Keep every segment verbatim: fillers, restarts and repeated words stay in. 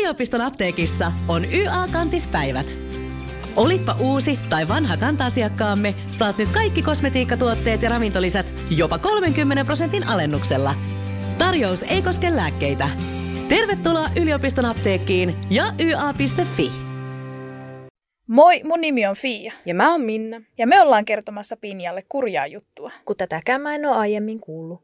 Yliopiston apteekissa on Y A-kantispäivät. Olitpa uusi tai vanha kanta-asiakkaamme, saat nyt kaikki kosmetiikkatuotteet ja ravintolisät jopa kolmenkymmenen prosentin alennuksella. Tarjous ei koske lääkkeitä. Tervetuloa yliopiston apteekkiin ja y a piste f i. Moi, mun nimi on Fia. Ja mä oon Minna. Ja me ollaan kertomassa Pinjalle kurjaa juttua. Kun tätäkään mä en oo aiemmin kuullut.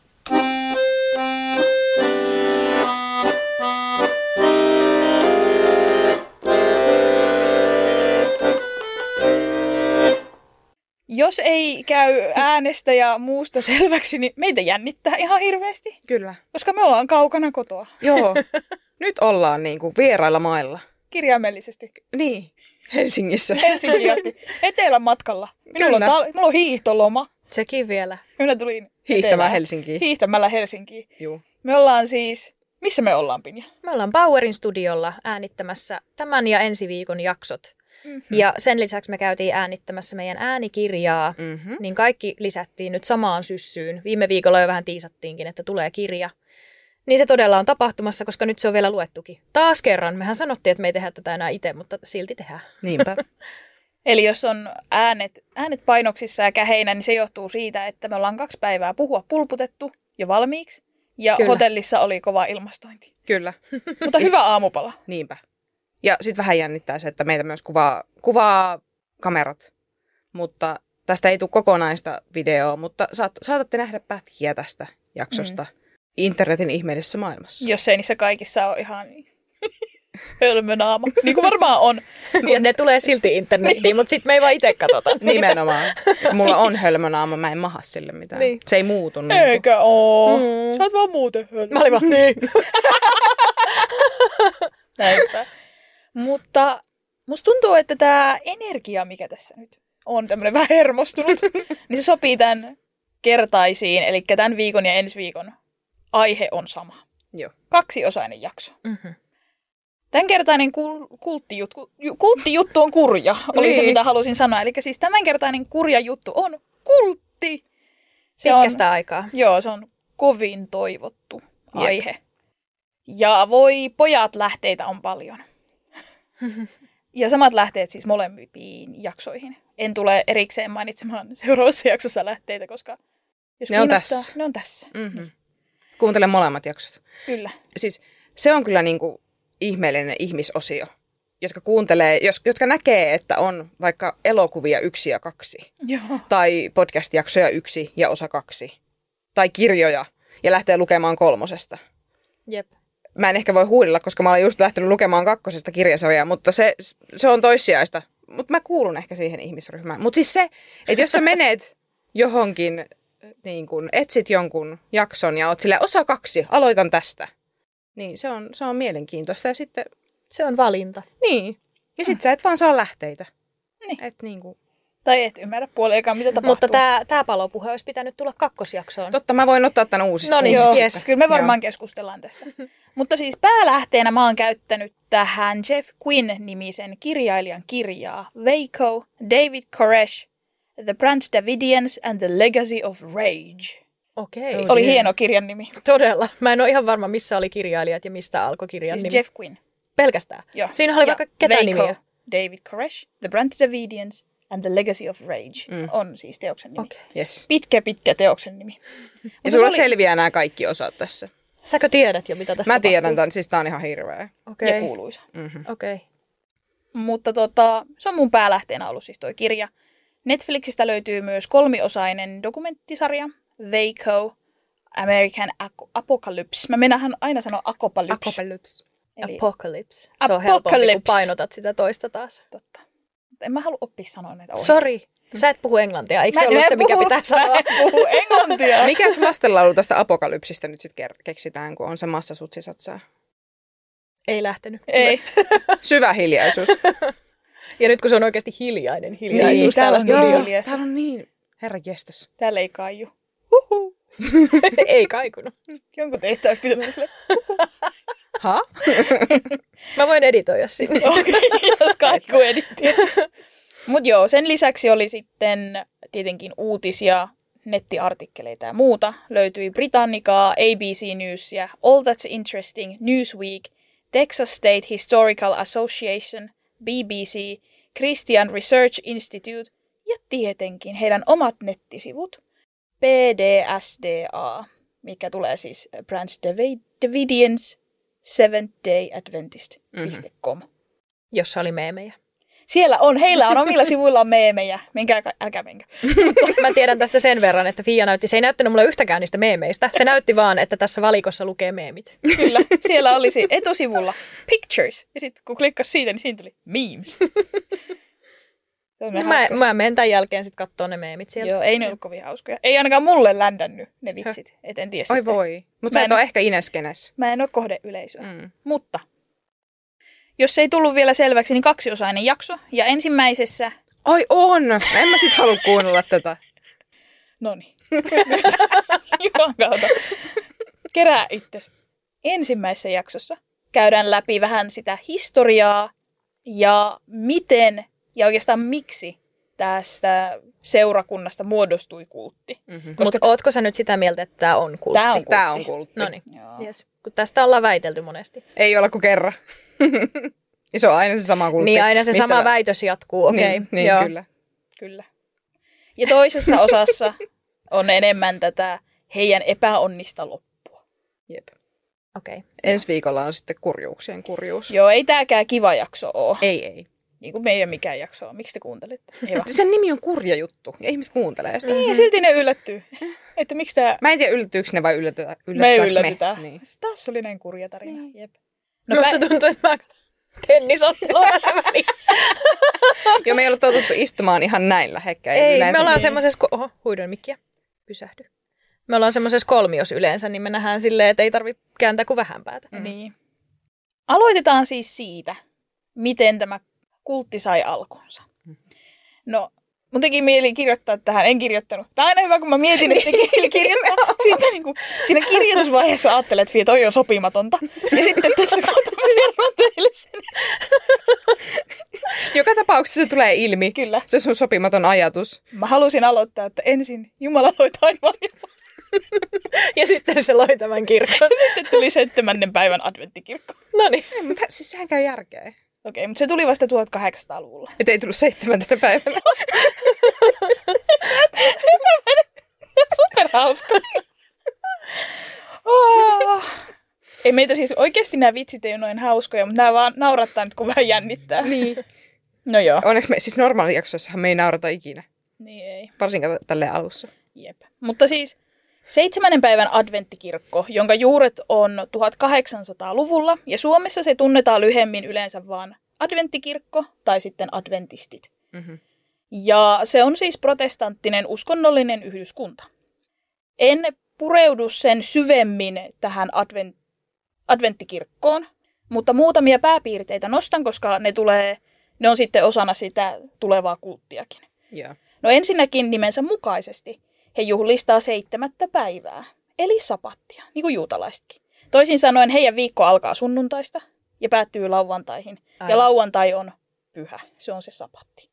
Jos ei käy äänestä ja muusta selväksi, niin meitä jännittää ihan hirveästi. Kyllä. Koska me ollaan kaukana kotoa. Joo. Nyt ollaan niinku vierailla mailla. Kirjaimellisesti. Niin. Helsingissä. Helsinkiin asti. Etelän matkalla. Minulla on, ta- minulla on hiihtoloma. Sekin vielä. Minä tulin hiihtämään Helsinkiin. Hiihtämällä Helsinkiin. Juu. Me ollaan siis... Missä me ollaan, Pinja? Me ollaan Bauerin studiolla äänittämässä tämän ja ensi viikon jaksot. Mm-hmm. Ja sen lisäksi me käytiin äänittämässä meidän äänikirjaa, Mm-hmm. niin kaikki lisättiin nyt samaan syssyyn. Viime viikolla jo vähän tiisattiinkin, että tulee kirja. Niin se todella on tapahtumassa, koska nyt se on vielä luettukin. Taas kerran, mehän sanottiin, että me ei tehdä tätä enää itse, mutta silti tehdään. Niinpä. Eli jos on äänet, äänet painoksissa ja käheinä, niin se johtuu siitä, että me ollaan kaksi päivää puhua pulputettu jo valmiiksi. Ja Kyllä. hotellissa oli kova ilmastointi. Kyllä. Mutta hyvä aamupala. Niinpä. Ja sitten vähän jännittää se, että meitä myös kuvaa, kuvaa kamerat. Mutta tästä ei tule kokonaista videoa, mutta saat, saatatte nähdä pätkiä tästä jaksosta mm. internetin ihmeellisessä maailmassa. Jos ei niissä kaikissa ole ihan hölmönaama. Niin kuin varmaan on. Ja ne tulee silti internettiin, mutta sitten me ei vaan itse katsota. Nimenomaan. Mulla on hölmönaama, mä en maha sille mitään. Niin. Se ei muutu. Niin Eikä oo. Mm. Sä oot vaan muuten hölmö. Mä olin vaan, niin. Näinpä. Mutta musta tuntuu, että tämä energia, mikä tässä nyt on tämmöinen vähän hermostunut, niin se sopii tämän kertaisiin. Eli tämän viikon ja ensi viikon aihe on sama. Joo. Kaksiosainen jakso. Mm-hmm. Tämänkertainen kul- kulttijuttu, kulttijuttu on kurja, oli se Niin. mitä halusin sanoa. Eli siis tämänkertainen kurja juttu on kultti. Se Pitkästä on, aikaa. joo, se on kovin toivottu Jep. aihe. Ja voi pojat, lähteitä on paljon. Ja samat lähteet siis molempiin jaksoihin. En tule erikseen mainitsemaan seuraavassa jaksossa lähteitä, koska jos Ne on kiinnostaa, tässä. Ne on tässä. Mm-hmm. Kuuntele molemmat jaksot. Kyllä. Siis se on kyllä niinku ihmeellinen ihmisosio, jotka kuuntelee, jos, jotka näkee, että on vaikka elokuvia yksi ja kaksi. Joo. Tai podcast-jaksoja yksi ja osa kaksi. Tai kirjoja ja lähtee lukemaan kolmosesta. Jep. Mä en ehkä voi huudella, koska mä olen just lähtenyt lukemaan kakkosesta kirjasarjaa, mutta se, se on toissijaista. Mutta mä kuulun ehkä siihen ihmisryhmään. Mutta siis se, että jos sä menet johonkin, niin kun etsit jonkun jakson ja oot silleen osa kaksi, aloitan tästä. Niin se on, se on mielenkiintoista. Ja sitten, Se on valinta. niin. Ja sit sä et vaan saa lähteitä. Niin. Et niin kuin. Tai et ymmärrä puoliakaan, mitä tapahtuu. Mutta tämä tää palopuhe olisi pitänyt tulla kakkosjaksoon. Totta, mä voin ottaa tän uusista. No niin, Joo, yes. kyllä me varmaan keskustellaan tästä. Mutta siis päälähteenä mä oon käyttänyt tähän Jeff Quinn-nimisen kirjailijan kirjaa Waco, David Koresh, The Branch Davidians and the Legacy of Rage. Okei. Oh, Oli dear. hieno kirjan nimi. Todella. Mä en ole ihan varma, missä oli kirjailijat ja mistä alkoi kirjan Siis nimi. Jeff Quinn. Pelkästään. Joo. Siinä oli Ja vaikka ketä Waco, nimiä. David Koresh, The Branch Davidians and the Legacy of Rage Mm. on siis teoksen nimi. Okei. Yes. Pitkä, pitkä teoksen nimi. Ja Mutta sulla se oli- selviää nämä kaikki osat tässä. Säkö tiedät jo, mitä tästä Mä tiedän tapahtuu? tämän, siis tää on ihan hirveä. Okei. Ja kuuluisa. Mm-hmm. Okei. Mutta tota, se on mun päälähteenä ollut siis toi kirja. Netflixistä löytyy myös kolmiosainen dokumenttisarja, Waco, American Ac- Apocalypse. Mä mennähän aina sanoa Apocalypse. Apocalypse. Eli, Apocalypse. Se on helpompi, kun Apocalypse. painotat sitä toista taas. totta. En mä halua oppia sanoa näitä oikein. Sori. Sä et puhu englantia. Eikö Mä- se ollut mä se, mikä puhun- pitää sanoa? Mä en puhu englantia. Mikäs lastenlaulu tästä apokalypsistä nyt sitten keksitään, kun on se massasutsi satsaa? Ei lähtenyt. Ei. Syvä hiljaisuus. Ja nyt kun se on oikeasti hiljainen hiljaisuus Niin, täällä täällä on studiossa. hiljaista. Täällä on niin, herra jestas. Täällä ei kaiju. Ei kaikunut. Jonkun teistä olisi pitänyt sille. Ha? Mä voin editoida sinne. Okei, jos kaikku edittiin. Mut joo, sen lisäksi oli sitten tietenkin uutisia, nettiartikkeleita ja muuta. Löytyi Britannicaa, A B C Newsia, All That's Interesting, Newsweek, Texas State Historical Association, B B C, Christian Research Institute ja tietenkin heidän omat nettisivut P D S D A, mikä tulee siis Branch Davidians Seventh Day Adventist piste com. Mm-hmm. Jossa oli meemejä. Siellä on, heillä on omilla sivuillaan meemejä. Menkää, älkää menkö. Mä tiedän tästä sen verran, että Fia näytti, se ei näyttänyt mulle yhtäkään niistä meemeistä. Se näytti vaan, että tässä valikossa lukee meemit. Kyllä, siellä olisi etusivulla pictures. Ja sitten kun klikkasi siitä, niin siinä tuli memes. No mä, mä menen tämän jälkeen sitten katsoa ne meemit sieltä. Joo, ei ne ollut kovin hauskoja. Ei ainakaan mulle ländännyt ne vitsit. Et en tiedä Oi sitten. voi. Mutta sä et ole ehkä Ineskenes. Mä en ole kohdeyleisöä. Mm. Mutta jos ei tullut vielä selväksi, niin kaksiosainen jakso. Ja ensimmäisessä... Oi on! En mä sit halua kuunnella tätä. Noniin. Juman kautta. Kerää itsesi. Ensimmäisessä jaksossa käydään läpi vähän sitä historiaa ja miten ja oikeastaan miksi tästä seurakunnasta muodostui kultti. Mm-hmm. Mutta t- ootko sä nyt sitä mieltä, että tämä on kultti? Tämä on kultti. Tää on kultti. Noniin. Yes. Kun tästä ollaan väitelty monesti. Ei olla kuin kerran. Ja se on aina se sama kultti. Niin aina se Mistä sama mä... väitös jatkuu, okei. Okay. Niin, niin Joo. kyllä. Kyllä. Ja toisessa osassa on enemmän tätä heidän epäonnista loppua. Jep. Okei. Okay. Ensi viikolla on sitten kurjuuksien kurjuus. Joo, ei tääkään kiva jakso ole. Ei, ei. Niin kuin meidän mikään jakso on. Miksi te kuuntelette? Sen nimi on kurja juttu ja ihmiset kuuntelee sitä. Niin, ja silti ne yllättyy. Että miksi tää... Mä en tiedä yllättyykö ne vai yllätytään. Me yllätytään. Niin. Taas oli näin kurja tarina. Niin. Jep. No musta pä... tuntuu, että mä tennisottelua tässä välissä. Joo, me ei ole totuttu istumaan ihan näin lähekkäin. Ei, yleensä. me ollaan niin. semmoisessa... Oho, huidoin mikkiä. Pysähdy. Me ollaan semmoisessa kolmiossa yleensä, niin me nähdään silleen, että ei tarvitse kääntää kuin vähän päätä. Mm. Niin. Aloitetaan siis siitä, miten tämä kultti sai alkunsa. No, mun teki mieli kirjoittaa tähän, en kirjoittanut. Tämä on aina hyvä, kun mä mietin, että teki kirjoittaa. Siitä, niin kuin, siinä kirjoitusvaiheessa ajattelet, että toi on sopimatonta. Ja sitten tässä kohtaa mä kerron teille sen. Joka tapauksessa se tulee ilmi. Kyllä. Se sun sopimaton ajatus. Mä halusin aloittaa, että ensin Jumala loi taivaan ja ja sitten se loi tämän kirkon. sitten tuli seitsemännen päivän adventtikirkko. No niin. Mutta siis sehän käy järkeä. Okei, mutta se tuli vasta tuhatkahdeksansataaluvulla. Että ei tullut seitsemäntenä päivänä. Superhauska. Oh. Ei meitä siis oikeasti nämä vitsit ei ole noin hauskoja, mutta nämä vaan naurattaa nyt, kun vähän jännittää. Niin. No joo. Onneksi me, siis normaalijaksossahan me ei naurata ikinä. Niin ei. Varsinkaan tälleen alussa. Jep. Mutta siis seitsemännen päivän adventtikirkko, jonka juuret on tuhatkahdeksansataaluvulla, ja Suomessa se tunnetaan lyhyemmin yleensä vaan adventtikirkko tai sitten adventistit. Mm-hmm. Ja se on siis protestanttinen uskonnollinen yhdyskunta. En pureudu sen syvemmin tähän advent, adventtikirkkoon, mutta muutamia pääpiirteitä nostan, koska ne, tulee, ne on sitten osana sitä tulevaa kulttiakin. Yeah. No ensinnäkin nimensä mukaisesti he juhlistaa seitsemättä päivää, eli sapattia, niin kuin juutalaisetkin. Toisin sanoen heidän viikko alkaa sunnuntaista ja päättyy lauantaihin. Aivan. Ja lauantai on pyhä, se on se sapatti.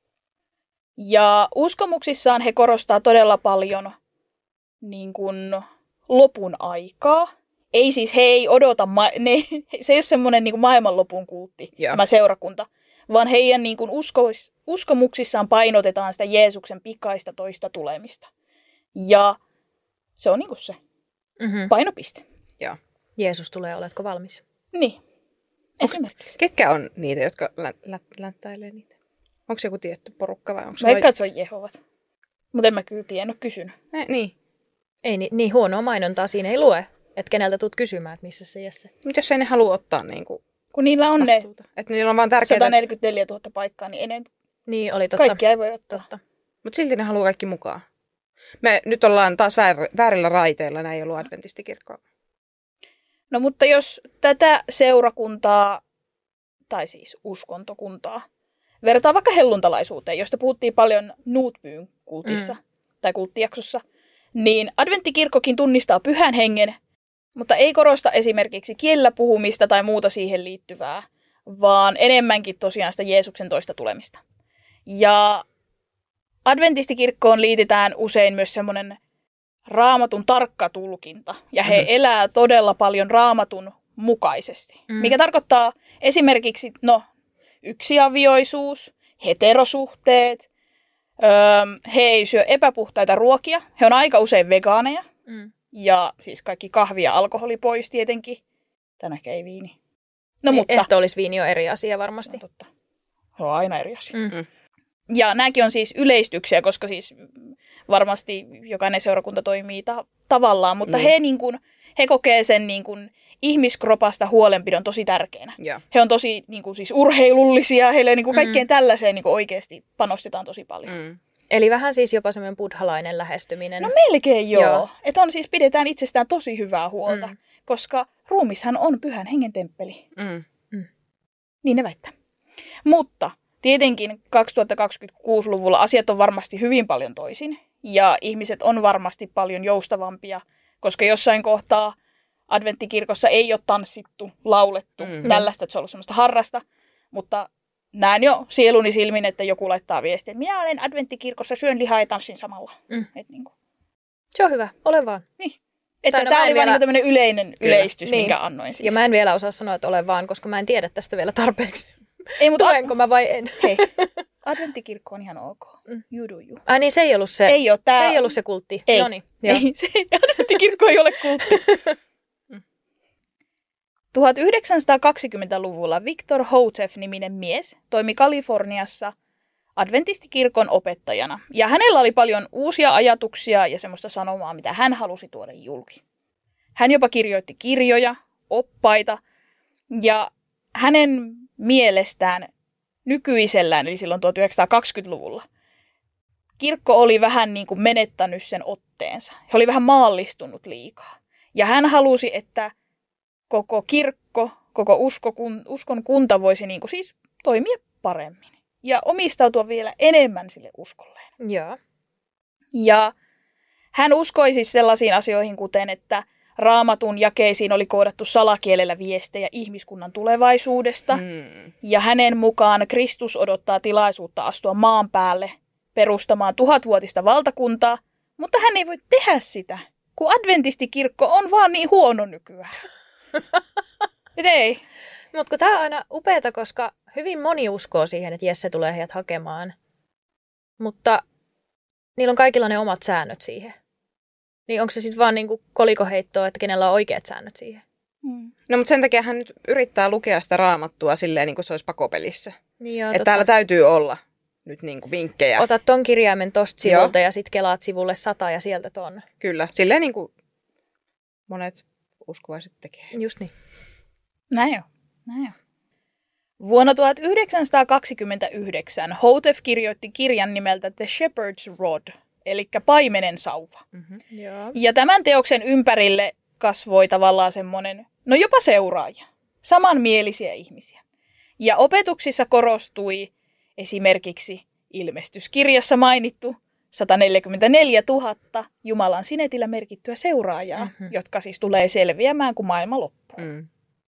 Ja uskomuksissaan he korostaa todella paljon niin kuin lopun aikaa. Ei siis, he ei odota, ma- ne, se ei ole semmoinen niin kuin maailmanlopun kultti, yeah. tämä seurakunta, vaan heidän niin kuin usko- uskomuksissaan painotetaan sitä Jeesuksen pikaista toista tulemista. Ja se on niin kuin se mm-hmm. painopiste. Joo. Jeesus tulee, oletko valmis? Niin, esimerkiksi. Ketkä on niitä, jotka lä- lä- länttäilee niitä? Onko se joku tietty porukka vai onko se... Mä veikkaan, että se on Jehovat. Mutta en mä kyllä tiedä, en ole kysynyt. Ne, niin. Ei niin, niin huonoa mainontaa siinä ei lue, että keneltä tulet kysymään, että missä se Jesse. Mutta jos ei ne halua ottaa niinku kun niillä on vastuuta. Ne että niillä on vaan tärkeää... sata neljäkymmentäneljätuhatta paikkaa, niin ei ne... Niin, oli totta. Kaikkia ei voi ottaa. Totta. Mutta silti ne haluaa kaikki mukaan. Me nyt ollaan taas väär, väärillä raiteilla, näin ei ollut adventistikirkkoa. No mutta jos tätä seurakuntaa, tai siis uskontokuntaa, vertaa vaikka helluntalaisuuteen, josta puhuttiin paljon Nuutpyyn kultissa, mm. tai kulttijaksossa, niin adventtikirkkokin tunnistaa pyhän hengen, mutta ei korosta esimerkiksi kielellä puhumista tai muuta siihen liittyvää, vaan enemmänkin tosiaan sitä Jeesuksen toista tulemista. Ja adventistikirkkoon liitetään usein myös semmoinen raamatun tarkka tulkinta, ja he mm-hmm. elää todella paljon raamatun mukaisesti. Mm. Mikä tarkoittaa esimerkiksi no, yksiavioisuus, heterosuhteet, öö, he ei syö epäpuhtaita ruokia, he on aika usein vegaaneja, mm. ja siis kaikki kahvi ja alkoholi pois tietenkin. Tänäkään ei viini. No, niin, mutta ehtoollisviini on eri asia varmasti. No, totta. Se on aina eri asia. Mm. Ja nämäkin on siis yleistyksiä, koska siis varmasti jokainen seurakunta toimii ta- tavallaan, mutta mm. he, niin kun, he kokee sen niin kun, ihmiskropasta huolenpidon tosi tärkeänä. Ja. He on tosi niin kun, siis urheilullisia, heille niin kun, kaikkeen mm. tällaiseen niin kun, oikeasti panostetaan tosi paljon. Mm. Eli vähän siis jopa semmoinen buddhalainen lähestyminen. No melkein joo. joo. Että on siis pidetään itsestään tosi hyvää huolta, Mm. koska ruumishan on pyhän hengen temppeli. Mm. Mm. Niin ne väittää. Mutta tietenkin kaksituhattakaksikymmentäkuusi-luvulla asiat on varmasti hyvin paljon toisin. Ja ihmiset on varmasti paljon joustavampia, koska jossain kohtaa adventtikirkossa ei ole tanssittu, laulettu, Mm. tällaista, että se on ollut semmoista harrasta. Mutta näen jo sieluni silmin, että joku laittaa viestiä, että minä olen adventtikirkossa, syön lihaa ja tanssin samalla. Mm. Et niin kuin. Se on hyvä, ole vaan. Niin. Että Tai no tämä mä en oli vielä- vaan tämmöinen yleinen Kyllä. yleistys, Niin. minkä annoin siis. Ja mä en vielä osaa sanoa, että ole vaan, koska mä en tiedä tästä vielä tarpeeksi. Ei, mutta Tuenko mä vai en? hei, adventtikirkko on ihan ok. Mm. You do you. Ai niin, se ei ollut se, Ei ole tää. se, ei ollut se kultti. Ei. Noniin, joo. Ei, se adventtikirkko ei ole kultti. tuhatyhdeksänsataakaksikymmentäluvulla Victor Houteff-niminen mies toimi Kaliforniassa adventistikirkon opettajana. Ja hänellä oli paljon uusia ajatuksia ja semmoista sanomaa, mitä hän halusi tuoda julki. Hän jopa kirjoitti kirjoja, oppaita, ja hänen mielestään nykyisellään, eli silloin tuhatyhdeksänsataakaksikymmentäluvulla, kirkko oli vähän niin kuin menettänyt sen otteensa. He oli vähän maallistunut liikaa. Ja hän halusi, että koko kirkko, koko uskokun, uskon kunta voisi niin kuin siis toimia paremmin. Ja omistautua vielä enemmän sille uskolleen. Joo. Ja hän uskoi siis sellaisiin asioihin, kuten että Raamatun jakeisiin oli koodattu salakielellä viestejä ihmiskunnan tulevaisuudesta. Mm. Ja hänen mukaan Kristus odottaa tilaisuutta astua maan päälle perustamaan tuhatvuotista valtakuntaa, mutta hän ei voi tehdä sitä, kun adventistikirkko on vaan niin huono nykyään. Et ei. Mutta kun tämä on aina upeata, koska hyvin moni uskoo siihen, että Jesse tulee heidät hakemaan. Mutta niillä on kaikilla ne omat säännöt siihen. Niin onko se sitten vaan niinku kolikoheittoa, että kenellä on oikeat säännöt siihen? Mm. No mutta sen takia hän nyt yrittää lukea sitä raamattua silleen niin kuin se olisi pakopelissä. Niin joo, Että totta. täällä täytyy olla nyt niin kuin vinkkejä. Ota ton kirjaimen tosta sivulta ja sit kelaat sivulle sata ja sieltä ton. Kyllä, silleen niin kuin monet uskovaiset tekee. Just niin. Näin on. Näin on. Vuonna tuhatyhdeksänsataakaksikymmentäyhdeksän Houteff kirjoitti kirjan nimeltä The Shepherd's Rod, eli paimenen sauva. Mm-hmm. Joo. Ja tämän teoksen ympärille kasvoi tavallaan semmoinen, no jopa seuraaja, samanmielisiä ihmisiä. Ja opetuksissa korostui esimerkiksi ilmestyskirjassa mainittu sataneljäkymmentäneljätuhatta Jumalan sinetillä merkittyä seuraajaa, Mhm. jotka siis tulee selviämään, kun maailma loppuu. Mm.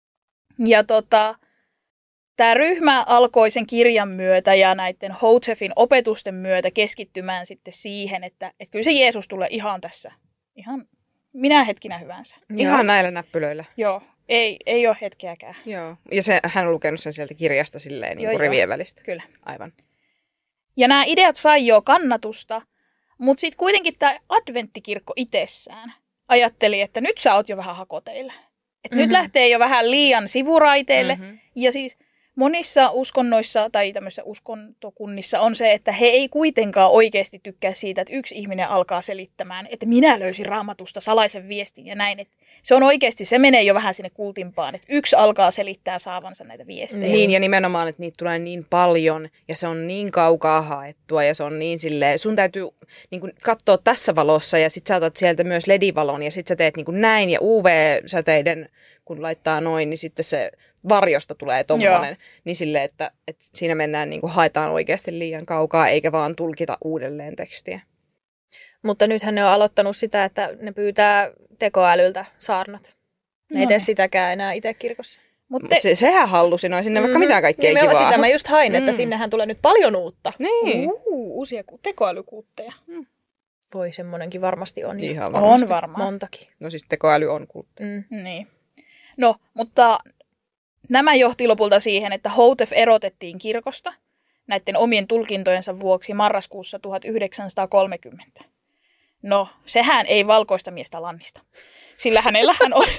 Ja tota, tämä ryhmä alkoi sen kirjan myötä ja näiden Houteffin opetusten myötä keskittymään sitten siihen, että, että kyllä se Jeesus tulee ihan tässä, ihan minä hetkinä hyvänsä. Ihan Joo. näillä näppylöillä. Joo, ei, ei ole hetkeäkään. Joo. Ja se, hän on lukenut sen sieltä kirjasta silleen niin Joo, kuin joo. rivien välistä. Kyllä. Aivan. Ja nämä ideat sai jo kannatusta, mutta sitten kuitenkin tämä adventtikirkko itsessään ajatteli, että nyt sä oot jo vähän hakoteilla. Että Mhm. nyt lähtee jo vähän liian sivuraiteille. Mhm. Ja siis monissa uskonnoissa tai tämmöisissä uskontokunnissa on se, että he ei kuitenkaan oikeasti tykkää siitä, että yksi ihminen alkaa selittämään, että minä löysin Raamatusta salaisen viestin ja näin. Että se on oikeasti, se menee jo vähän sinne kultimpaan, että yksi alkaa selittää saavansa näitä viestejä. Niin, ja nimenomaan, että niitä tulee niin paljon, ja se on niin kaukaa haettua, ja se on niin silleen, sun täytyy niin kuin, katsoa tässä valossa, ja sit sä otat sieltä myös L E D-valon, ja sit sä teet niin kuin näin, ja U V-säteiden, kun laittaa noin, niin sitten se varjosta tulee tommonen. Niin silleen, että, että siinä mennään, niin kuin haetaan oikeasti liian kaukaa, eikä vaan tulkita uudelleen tekstiä. Mutta nythän ne on aloittanut sitä, että ne pyytää tekoälyltä saarnat. Ne ei No tee niin. sitäkään enää itse kirkossa. Mutta Mutta se, sehän hallusinoi sinne vaikka mitä kaikkea Nimenomaan kivaa. sitä mä just hain, että Mm. sinnehän tulee nyt paljon uutta. Niin. Uu, uusia ku- tekoälykuutteja. Voi semmonenkin varmasti on. jo. Ihan On varmasti. varmaan. Montakin. No siis tekoäly on kultti. Mm. Niin. No, mutta nämä johti lopulta siihen, että Houteff erotettiin kirkosta näiden omien tulkintojensa vuoksi marraskuussa tuhatyhdeksänsataakolmekymmentä. No, sehän ei valkoista miestä lannista, sillä hänellähän oli,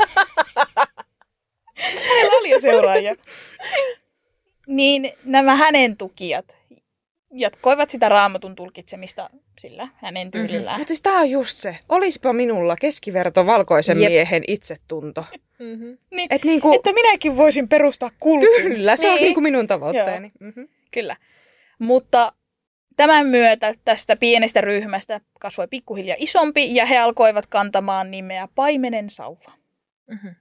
hänellä oli jo seuraajia. Niin nämä hänen tukijat jatkoivat sitä Raamatun tulkitsemista sillä hänen tyylillään. Mm-hmm. Mutta siis tää on just se. Olispa minulla keskiverto valkoisen Jep. miehen itsetunto. Mm-hmm. Niin, Et niinku... Että minäkin voisin perustaa kultin. Kyllä, se niin. on niinku minun tavoitteeni. Mm-hmm. Kyllä. Mutta tämän myötä tästä pienestä ryhmästä kasvoi pikkuhiljaa isompi ja he alkoivat kantamaan nimeä Paimenen sauva. Mm-hmm.